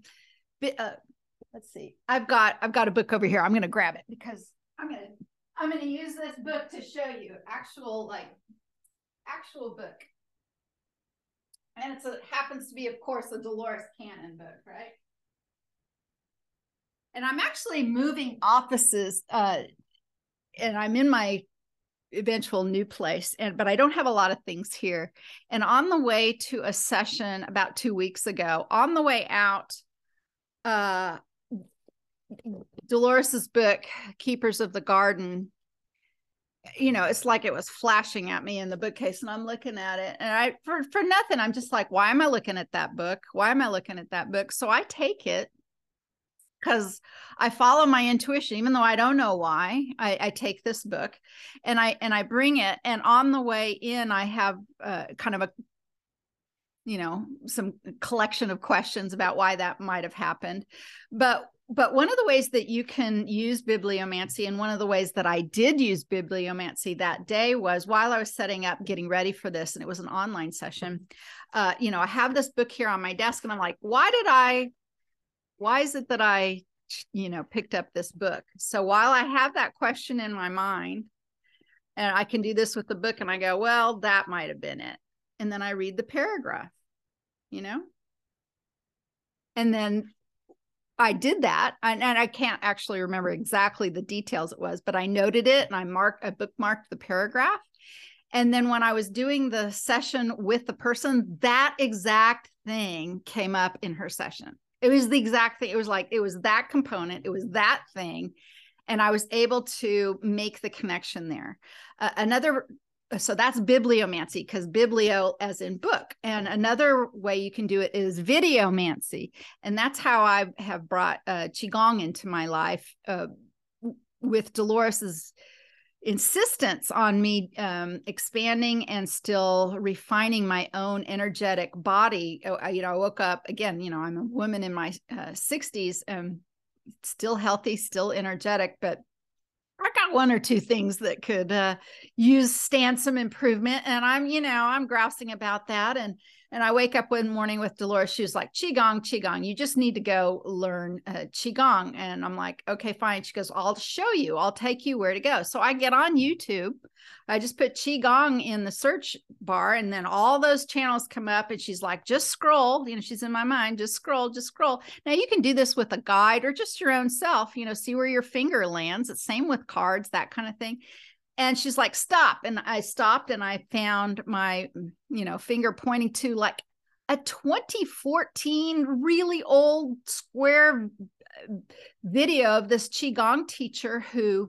let's see. I've got a book over here. I'm going to grab it because I'm going to use this book to show you actual book. And it happens to be, of course, a Dolores Cannon book, right? And I'm actually moving offices, and I'm in my eventual new place, but I don't have a lot of things here. And on the way to a session about 2 weeks ago, on the way out, Dolores's book, Keepers of the Garden, it's like it was flashing at me in the bookcase, and I'm looking at it, and for nothing, I'm just like, why am I looking at that book? Why am I looking at that book? So I take it because I follow my intuition, even though I don't know why. I take this book and I bring it, and on the way in, I have kind of a some collection of questions about why that might have happened. But one of the ways that you can use bibliomancy, and one of the ways that I did use bibliomancy that day, was while I was setting up, getting ready for this, and it was an online session. I have this book here on my desk, and I'm like, why is it that I, picked up this book? So while I have that question in my mind, and I can do this with the book, and I go, well, that might have been it. And then I read the paragraph, and then I did that. And I can't actually remember exactly the details it was, but I noted it and I bookmarked the paragraph. And then when I was doing the session with the person, that exact thing came up in her session. It was the exact thing. It was like, it was that component. It was that thing. And I was able to make the connection there. So that's bibliomancy, because biblio as in book. And another way you can do it is videomancy. And that's how I have brought Qigong into my life, with Dolores's insistence on me expanding and still refining my own energetic body. I woke up again, I'm a woman in my 60s, still healthy, still energetic, but I got one or two things that could stand some improvement. And I'm grousing about that. And I wake up one morning with Dolores. She was like, Qigong, you just need to go learn Qigong. And I'm like, okay, fine. She goes, I'll show you. I'll take you where to go. So I get on YouTube. I just put Qigong in the search bar, and then all those channels come up, and she's like, just scroll. She's in my mind, just scroll. Now you can do this with a guide or just your own self, see where your finger lands. It's same with cards, that kind of thing. And she's like, stop. And I stopped, and I found my, finger pointing to like a 2014 really old square video of this Qigong teacher who,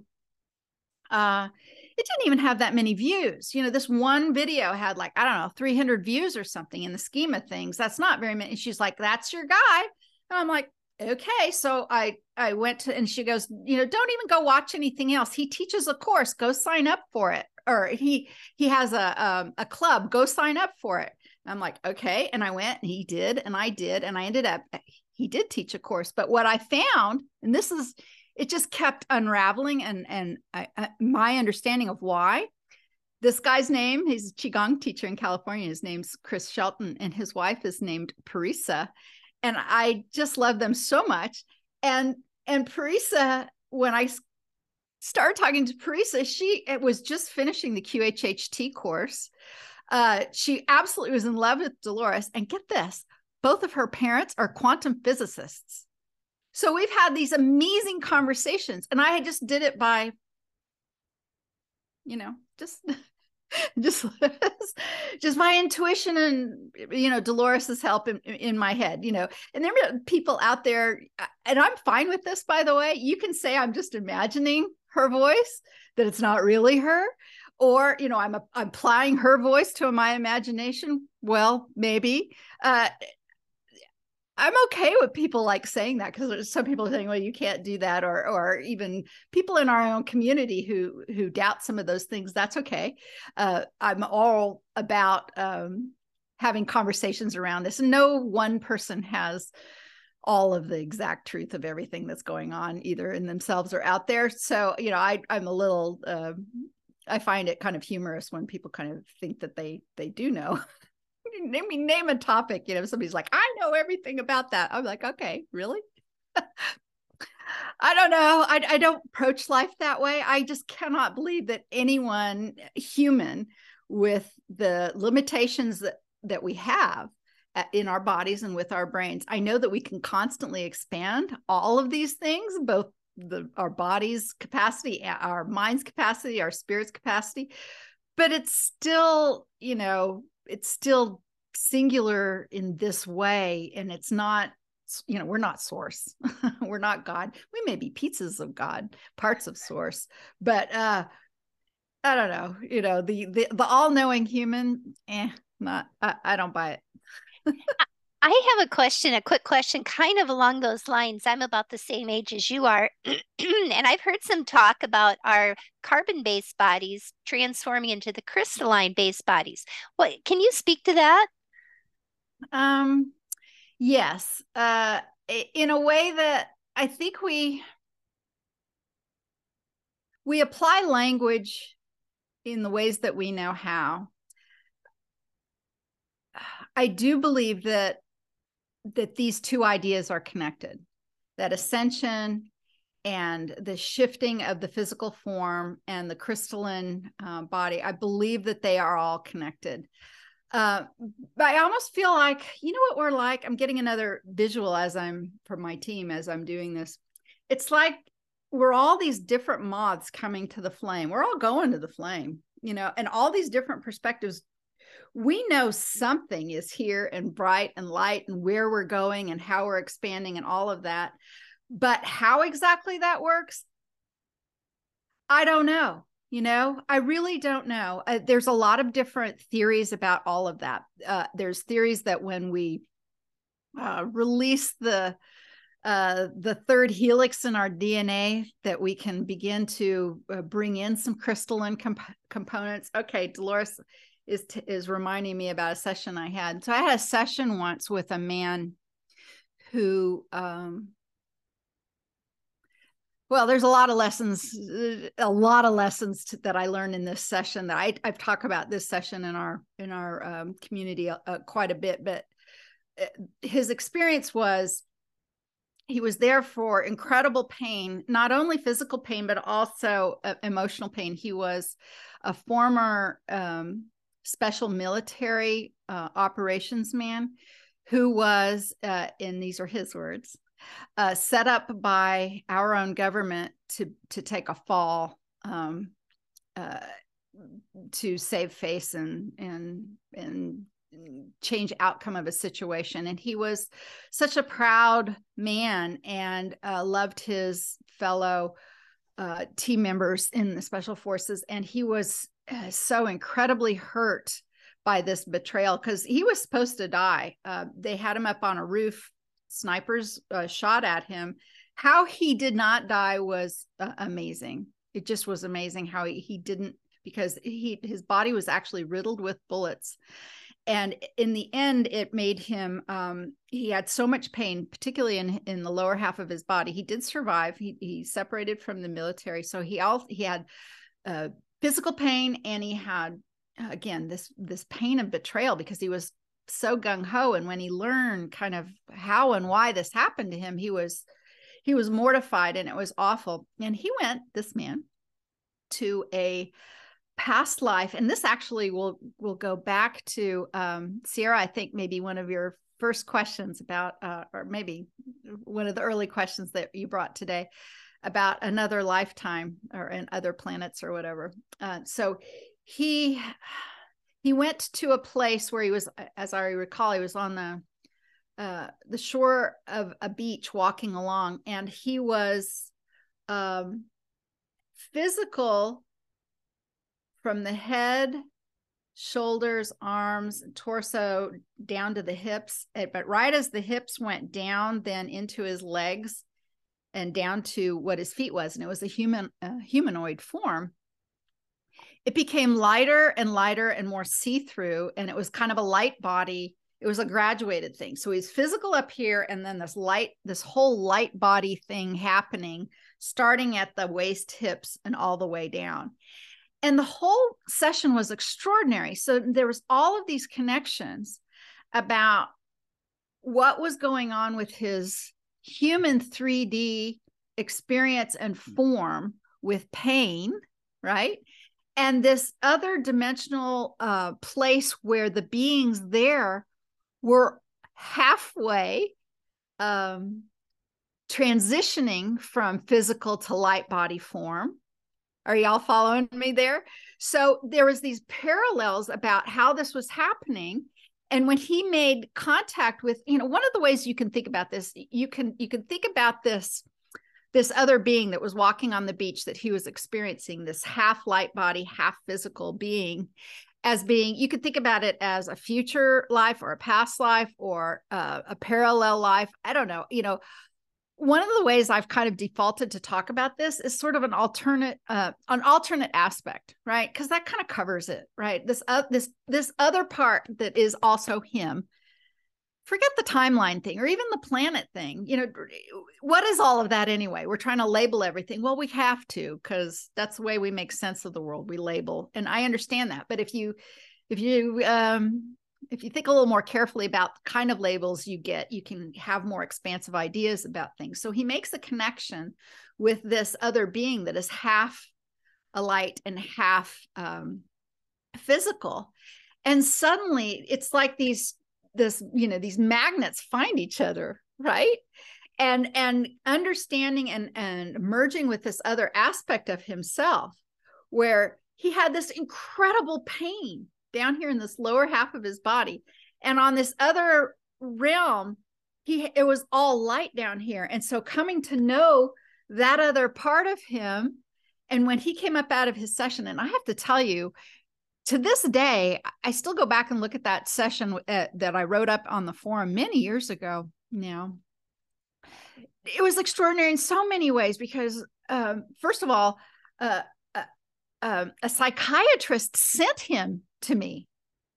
it didn't even have that many views. This one video had 300 views or something. In the scheme of things, that's not very many. She's like, that's your guy. And I'm like, okay. So I went to, and she goes, don't even go watch anything else. He teaches a course, go sign up for it. Or he has a club, go sign up for it. And I'm like, okay. And I went, and he did, and I did. And I ended up, he did teach a course. But what I found, and it just kept unraveling, and my understanding of why. This guy's name, he's a Qigong teacher in California. His name's Chris Shelton, and his wife is named Parisa. And I just love them so much. And Parisa, when I started talking to Parisa, she was just finishing the QHHT course. She absolutely was in love with Dolores. And get this, both of her parents are quantum physicists. So we've had these amazing conversations, and I just did it by, just my intuition and, Dolores's help in my head, and there are people out there, and I'm fine with this, by the way. You can say I'm just imagining her voice, that it's not really her, or, I'm applying her voice to my imagination. Well, maybe, I'm okay with people saying that, because there's some people saying, well, you can't do that, or even people in our own community who doubt some of those things. That's okay. I'm all about having conversations around this. And no one person has all of the exact truth of everything that's going on, either in themselves or out there. So, I'm a little, I find it kind of humorous when people kind of think that they do know. Name a topic, somebody's like, I know everything about that. I'm like, okay, really? I don't know. I don't approach life that way. I just cannot believe that anyone human with the limitations that we have in our bodies and with our brains. I know that we can constantly expand all of these things, both our body's capacity, our mind's capacity, our spirit's capacity, but it's still, it's still singular in this way. And it's not, we're not source. We're not God. We may be pieces of God, parts of source, but I don't know, the all-knowing human, I don't buy it. I have a quick question, kind of along those lines. I'm about the same age as you are. And I've heard some talk about our carbon-based bodies transforming into the crystalline-based bodies. Can you speak to that? Yes. In a way that I think we apply language in the ways that we know how. I do believe that these two ideas are connected, that ascension and the shifting of the physical form and the crystalline body. I believe that they are all connected. But I almost feel like, what we're like? I'm getting another visual from my team as I'm doing this. It's like we're all these different moths coming to the flame. We're all going to the flame, and all these different perspectives. We know something is here and bright and light and where we're going and how we're expanding and all of that. But how exactly that works, I don't know. I really don't know. There's a lot of different theories about all of that. There's theories that when we release the third helix in our DNA, that we can begin to bring in some crystalline components. Okay, Dolores is reminding me about a session I had. So I had a session once with a man who, there's a lot of lessons that I learned in this session that I've talked about this session in our community quite a bit. But his experience was, he was there for incredible pain, not only physical pain, but also emotional pain. He was a former special military operations man who was, and these are his words, set up by our own government to take a fall to save face and change outcome of a situation. And he was such a proud man and loved his fellow team members in the special forces. And he was so incredibly hurt by this betrayal because he was supposed to die. They had him up on a roof. Snipers shot at him. How he did not die was amazing. It just was amazing how he didn't, because his body was actually riddled with bullets. And in the end, it made him, he had so much pain, particularly in the lower half of his body. He did survive. He separated from the military. So he had physical pain, and he had, again, this pain of betrayal because he was so gung-ho. And when he learned kind of how and why this happened to him, he was mortified, and it was awful. And he went, this man, to a past life. And this actually will go back to Sierra, I think maybe one of your first questions about, or maybe one of the early questions that you brought today about another lifetime or in other planets or whatever. So he went to a place where he was, as I recall, he was on the shore of a beach walking along, and he was physical from the head, shoulders, arms, torso down to the hips. But right as the hips went down, then into his legs and down to what his feet was, and it was a humanoid form, it became lighter and lighter and more see-through, and it was kind of a light body. It was a graduated thing. So he's physical up here, and then this whole light body thing happening, starting at the waist, hips, and all the way down. And the whole session was extraordinary. So there was all of these connections about what was going on with his human 3D experience and form with pain, right? And this other dimensional place where the beings there were halfway transitioning from physical to light body form. Are y'all following me there? So there was these parallels about how this was happening. And when he made contact with, one of the ways you can think about this, you can think about this other being that was walking on the beach that he was experiencing, this half light body, half physical being, as being, you could think about it as a future life or a past life or a parallel life. I don't know. One of the ways I've kind of defaulted to talk about this is sort of an alternate aspect, right? Because that kind of covers it, right? This other part that is also him. Forget the timeline thing or even the planet thing. What is all of that anyway? We're trying to label everything. Well, we have to, because that's the way we make sense of the world. We label, and I understand that. But if you think a little more carefully about the kind of labels you get, you can have more expansive ideas about things. So he makes a connection with this other being that is half a light and half physical, and suddenly it's like these magnets find each other, right? And understanding and merging with this other aspect of himself, where he had this incredible pain down here in this lower half of his body, and on this other realm, it was all light down here. And so coming to know that other part of him, and when he came up out of his session, and I have to tell you, to this day, I still go back and look at that session that I wrote up on the forum many years ago now. It was extraordinary in so many ways because, first of all, a psychiatrist sent him to me.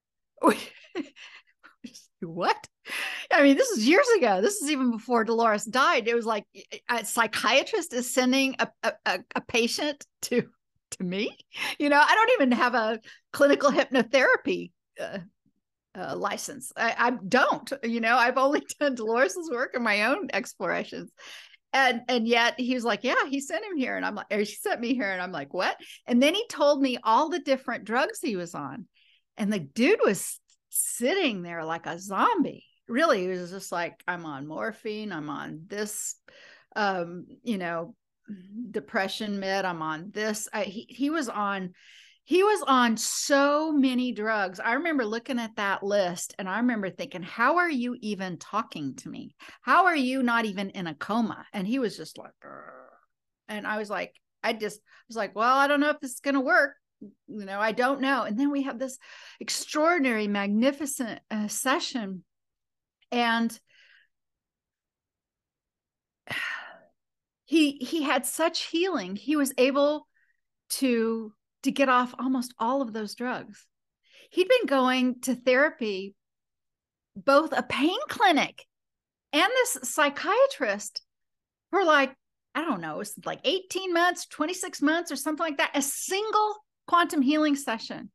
What? I mean, this is years ago. This is even before Dolores died. It was like a psychiatrist is sending a patient to me. I don't even have a clinical hypnotherapy license. I don't. I've only done Dolores's work and my own explorations. And yet he was like, yeah, he sent him here. And I'm like, or she sent me here. And I'm like, what? And then he told me all the different drugs he was on. And the dude was sitting there like a zombie. Really, he was just like, I'm on morphine. I'm on this, depression med. I'm on this. He was on so many drugs. I remember looking at that list and I remember thinking, how are you even talking to me? How are you not even in a coma? And he was just like, and I was like, well, I don't know if this is going to work. I don't know. And then we have this extraordinary, magnificent session. And he had such healing. He was able to get off almost all of those drugs. He'd been going to therapy, both a pain clinic and this psychiatrist, for like, I don't know, it's like 18 months, 26 months or something like that. A single quantum healing session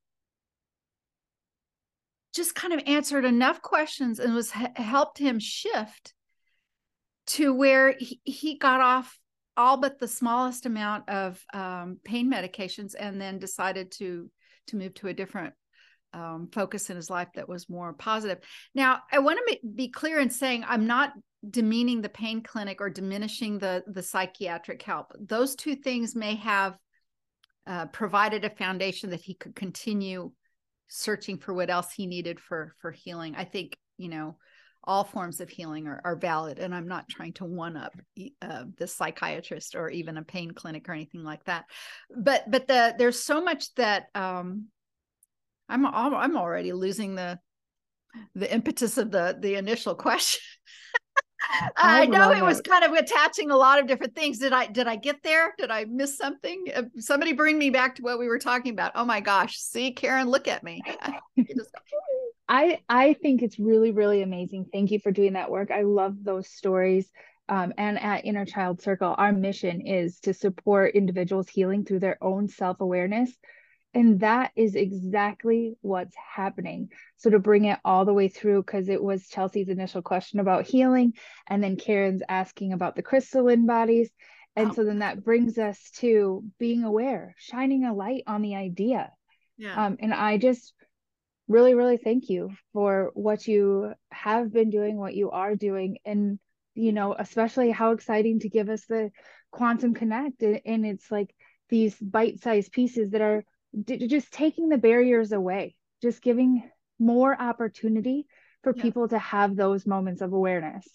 just kind of answered enough questions and helped him shift to where he got off all but the smallest amount of pain medications, and then decided to move to a different focus in his life that was more positive. Now, I want to be clear in saying I'm not demeaning the pain clinic or diminishing the psychiatric help. Those two things may have provided a foundation that he could continue searching for what else he needed for healing. I think, all forms of healing are valid, and I'm not trying to one up the psychiatrist or even a pain clinic or anything like that. But there's so much that I'm already losing the impetus of the initial question. I know it was kind of attaching a lot of different things. Did I get there? Did I miss something? Somebody bring me back to what we were talking about. Oh my gosh. See, Karen, look at me. I think it's really, really amazing. Thank you for doing that work. I love those stories. And at Inner Child Circle, our mission is to support individuals healing through their own self-awareness. And that is exactly what's happening. So to bring it all the way through, because it was Chelsea's initial question about healing, and then Karen's asking about the crystalline bodies. And so then that brings us to being aware, shining a light on the idea. Yeah. And I just really, really thank you for what you have been doing, what you are doing, and, especially how exciting to give us the Quantum Connect. And it's like these bite-sized pieces that are just taking the barriers away, just giving more opportunity for people to have those moments of awareness.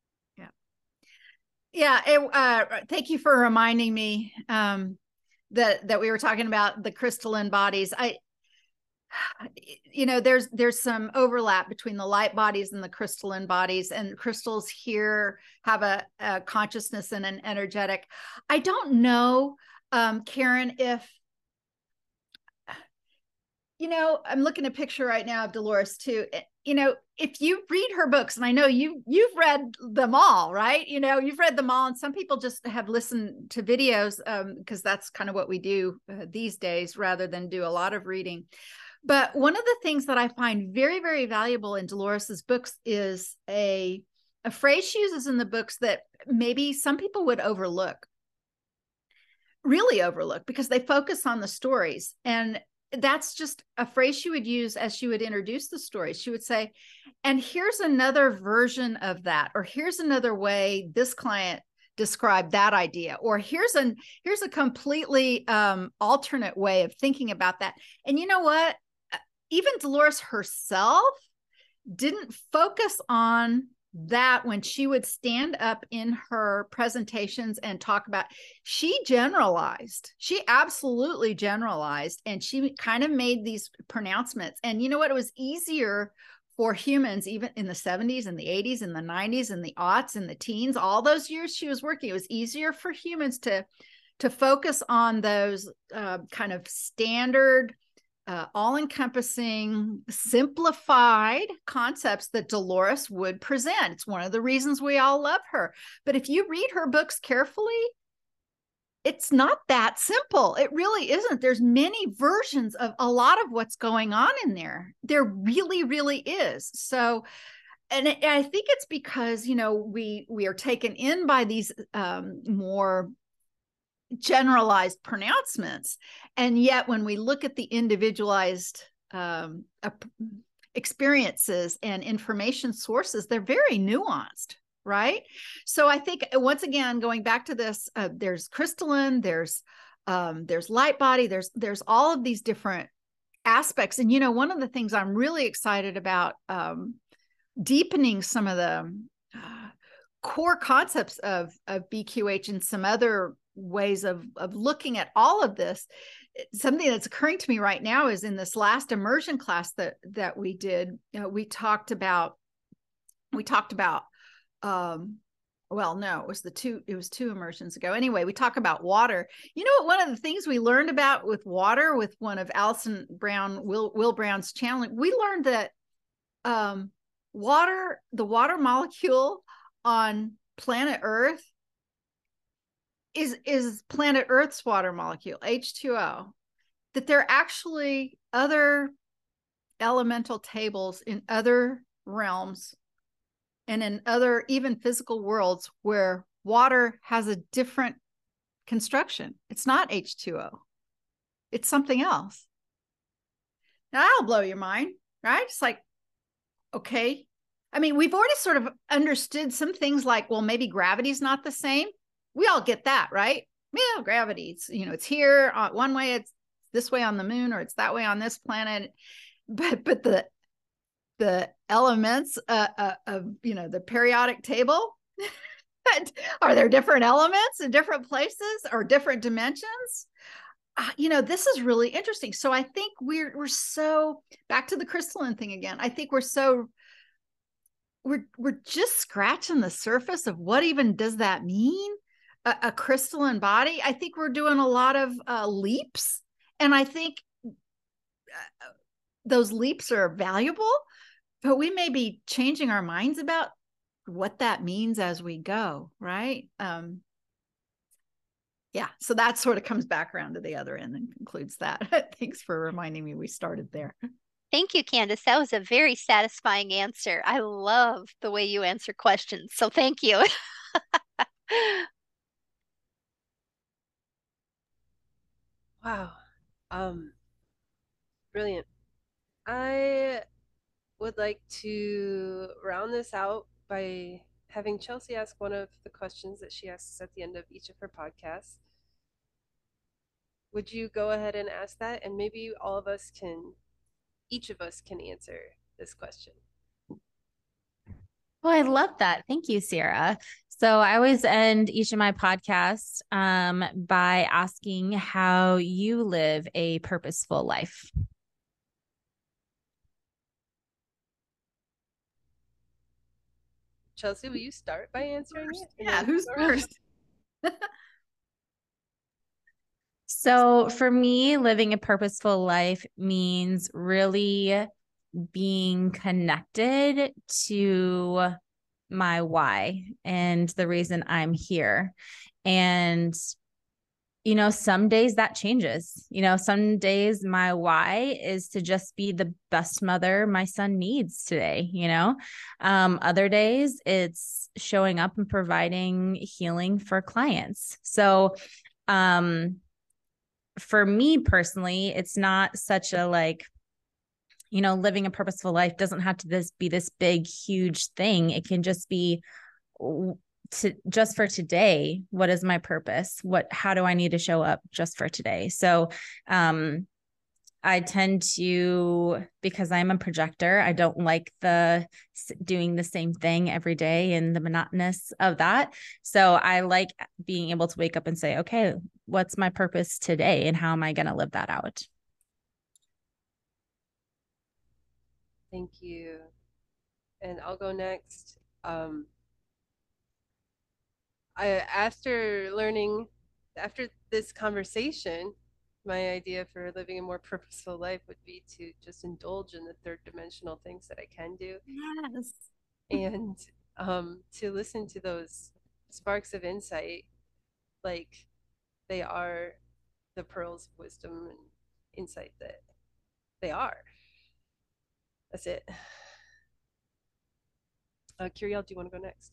Thank you for reminding me that we were talking about the crystalline bodies. There's some overlap between the light bodies and the crystalline bodies, and crystals here have a consciousness and an energetic. I don't know, Karen, if I'm looking at a picture right now of Dolores too. If you read her books, and I know you've read them all, right? You've read them all, and some people just have listened to videos because that's kind of what we do these days rather than do a lot of reading. But one of the things that I find very, very valuable in Dolores's books is a phrase she uses in the books that maybe some people would really overlook, because they focus on the stories. And that's just a phrase she would use as she would introduce the stories. She would say, and here's another version of that, or here's another way this client described that idea, or here's a completely alternate way of thinking about that. And you know what? Even Dolores herself didn't focus on that when she would stand up in her presentations and talk about. She absolutely generalized, and she kind of made these pronouncements. And you know what? It was easier for humans, even in the 70s and the 80s and the 90s and the aughts and the teens, all those years she was working, it was easier for humans to focus on those kind of standard, all-encompassing, simplified concepts that Dolores would present. It's one of the reasons we all love her. But if you read her books carefully, it's not that simple. It really isn't. There's many versions of a lot of what's going on in there. There really, really is. So, and I think it's because, we are taken in by these more generalized pronouncements, and yet when we look at the individualized experiences and information sources, they're very nuanced, right? So I think, once again, going back to this, there's crystalline, there's light body, there's all of these different aspects. And one of the things I'm really excited about, deepening some of the core concepts of BQH and some other ways of looking at all of this. Something that's occurring to me right now is in this last immersion class that we did, we talked about well, no, it was two immersions ago. Anyway, we talk about water. You know what? One of the things we learned about with water, with one of Alison Brown, Will Brown's channeling, we learned that the water molecule on planet Earth is planet Earth's water molecule, H2O, that there are actually other elemental tables in other realms and in other even physical worlds where water has a different construction. It's not H2O. It's something else. Now that'll blow your mind, right? It's like, okay. I mean, we've already sort of understood some things like, well, maybe gravity's not the same. We all get that, right? Yeah, gravity, it's here one way, it's this way on the moon, or it's that way on this planet. But the elements of the periodic table, are there different elements in different places or different dimensions? This is really interesting. So I think we're so, back to the crystalline thing again. I think we're just scratching the surface of what even does that mean, a crystalline body. I think we're doing a lot of leaps, and I think those leaps are valuable, but we may be changing our minds about what that means as we go, right? Yeah, so that sort of comes back around to the other end and concludes that. Thanks for reminding me we started there. Thank you, Candace. That was a very satisfying answer. I love the way you answer questions. So thank you. Wow. Brilliant. I would like to round this out by having Chelsea ask one of the questions that she asks at the end of each of her podcasts. Would you go ahead and ask that? And maybe each of us can answer this question. Oh, I love that. Thank you, Sierra. So I always end each of my podcasts by asking how you live a purposeful life. Chelsea, will you start by answering it? Yeah, who's first? So for me, living a purposeful life means really being connected to my why and the reason I'm here. And, some days that changes. Some days my why is to just be the best mother my son needs today. Other days it's showing up and providing healing for clients. So, for me personally, it's not such a living a purposeful life doesn't have to be this big, huge thing. It can just be just for today. What is my purpose? How do I need to show up just for today? So, I tend to, because I'm a projector, I don't like doing the same thing every day and the monotonous of that. So I like being able to wake up and say, okay, what's my purpose today? And how am I going to live that out? Thank you. And I'll go next. After this conversation, my idea for living a more purposeful life would be to just indulge in the third dimensional things that I can do. Yes. And to listen to those sparks of insight, like they are the pearls of wisdom and insight that they are. That's it. Kiriel, do you want to go next?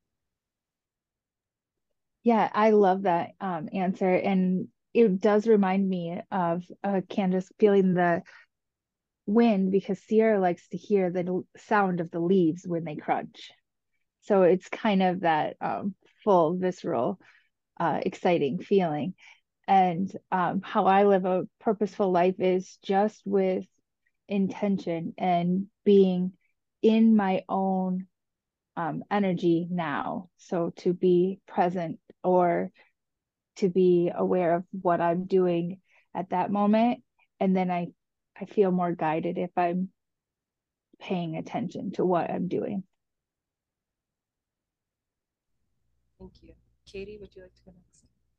Yeah, I love that answer. And it does remind me of Candace feeling the wind, because Sierra likes to hear the sound of the leaves when they crunch. So it's kind of that full, visceral, exciting feeling. And how I live a purposeful life is just with intention and being in my own energy now. So to be present, or to be aware of what I'm doing at that moment. And then I feel more guided if I'm paying attention to what I'm doing. Thank you. Katie, would you like to go next?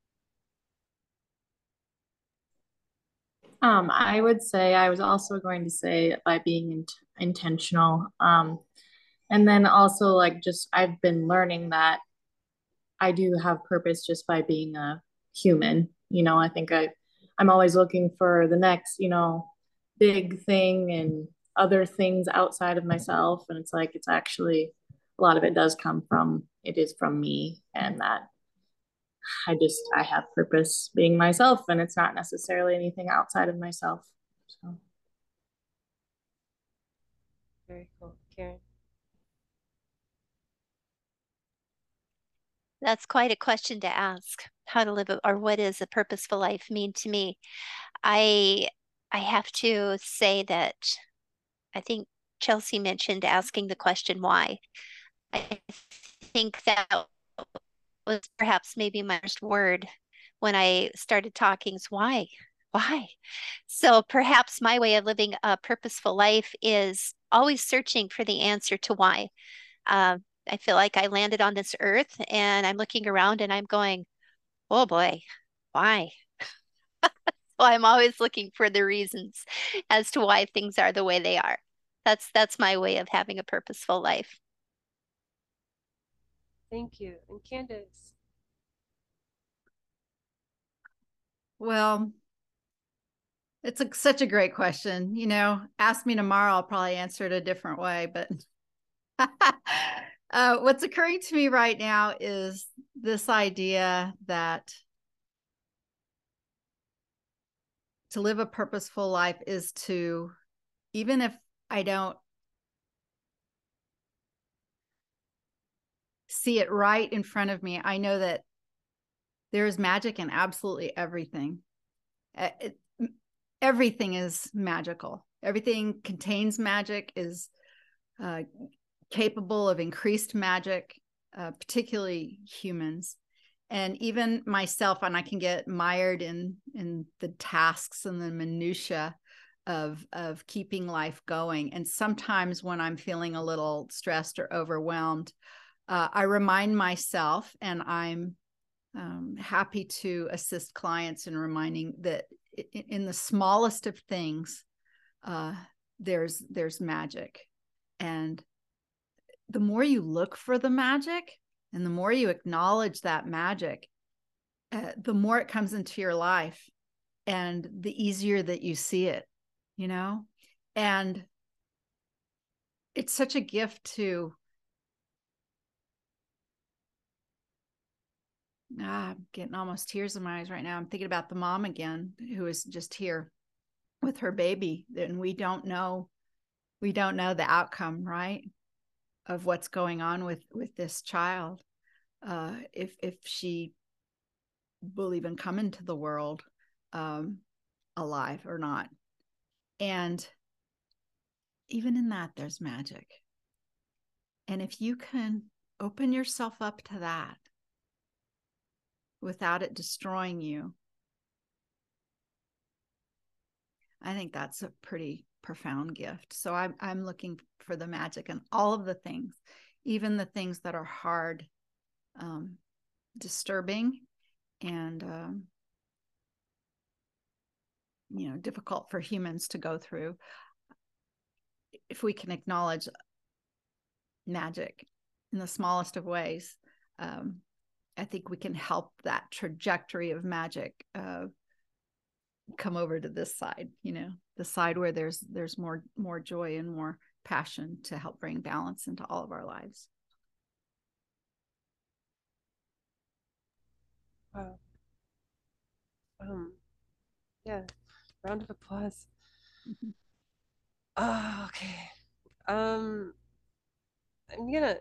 I would say I was also going to say by being intentional. And then also I've been learning that I do have purpose just by being a human. I think I'm always looking for the next, big thing and other things outside of myself. And it's actually a lot of it is from me, and that I have purpose being myself, and it's not necessarily anything outside of myself. So. Very cool. Karen? That's quite a question to ask. How to live, or what does a purposeful life mean to me? I have to say that I think Chelsea mentioned asking the question why. I think that was perhaps maybe my first word when I started talking is why? Why? So perhaps my way of living a purposeful life is always searching for the answer to why. I feel like I landed on this earth and I'm looking around and I'm going, oh boy, why? So I'm always looking for the reasons as to why things are the way they are. that's my way of having a purposeful life. Thank you. And Candace? Well, it's such a great question. Ask me tomorrow, I'll probably answer it a different way. But what's occurring to me right now is this idea that to live a purposeful life is to, even if I don't see it right in front of me, I know that there is magic in absolutely everything. Everything is magical. Everything contains magic, is capable of increased magic, particularly humans. And even myself, and I can get mired in the tasks and the minutia of keeping life going. And sometimes when I'm feeling a little stressed or overwhelmed, I remind myself, and I'm happy to assist clients in reminding that in the smallest of things, there's magic. And the more you look for the magic and the more you acknowledge that magic, the more it comes into your life and the easier that you see it, and it's such a gift to I'm getting almost tears in my eyes right now. I'm thinking about the mom again, who is just here with her baby, and we don't know the outcome, right, of what's going on with this child, if she will even come into the world alive or not. And even in that, there's magic. And if you can open yourself up to that without it destroying you, I think that's a pretty profound gift. So I'm looking for the magic in all of the things, even the things that are hard, disturbing, and difficult for humans to go through. If we can acknowledge magic in the smallest of ways, I think we can help that trajectory of magic come over to this side, the side where there's more joy and more passion to help bring balance into all of our lives. Wow. Yeah, round of applause. Mm-hmm. Oh, okay. I'm gonna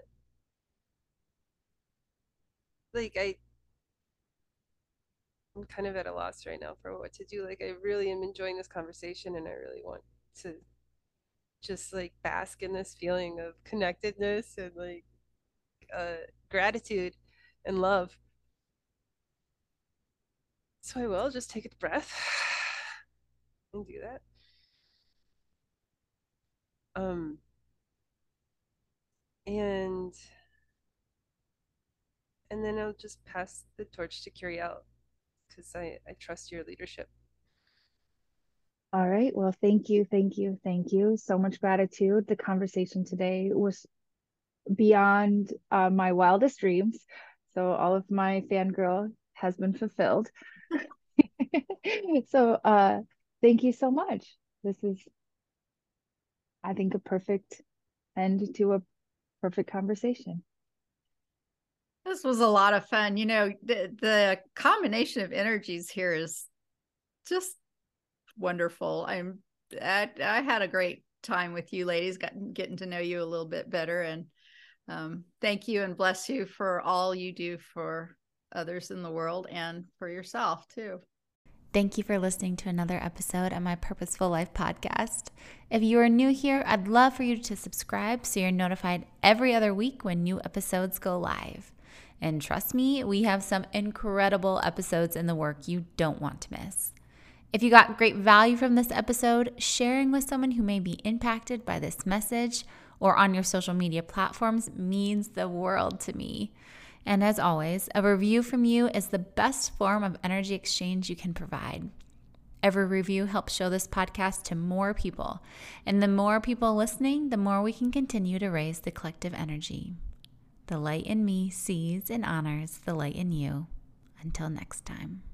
I'm kind of at a loss right now for what to do. I really am enjoying this conversation, and I really want to just bask in this feeling of connectedness and gratitude and love. So I will just take a breath and do that. And then I'll just pass the torch to Curiel, because I trust your leadership. All right. Well, thank you. Thank you. Thank you. So much gratitude. The conversation today was beyond my wildest dreams. So all of my fangirl has been fulfilled. So thank you so much. This is, I think, a perfect end to a perfect conversation. This was a lot of fun. The combination of energies here is just wonderful. I had a great time with you ladies, getting to know you a little bit better. And thank you and bless you for all you do for others in the world and for yourself too. Thank you for listening to another episode of my Purposeful Life podcast. If you are new here, I'd love for you to subscribe so you're notified every other week when new episodes go live. And trust me, we have some incredible episodes in the work you don't want to miss. If you got great value from this episode, sharing with someone who may be impacted by this message or on your social media platforms means the world to me. And as always, a review from you is the best form of energy exchange you can provide. Every review helps show this podcast to more people. And the more people listening, the more we can continue to raise the collective energy. The light in me sees and honors the light in you. Until next time.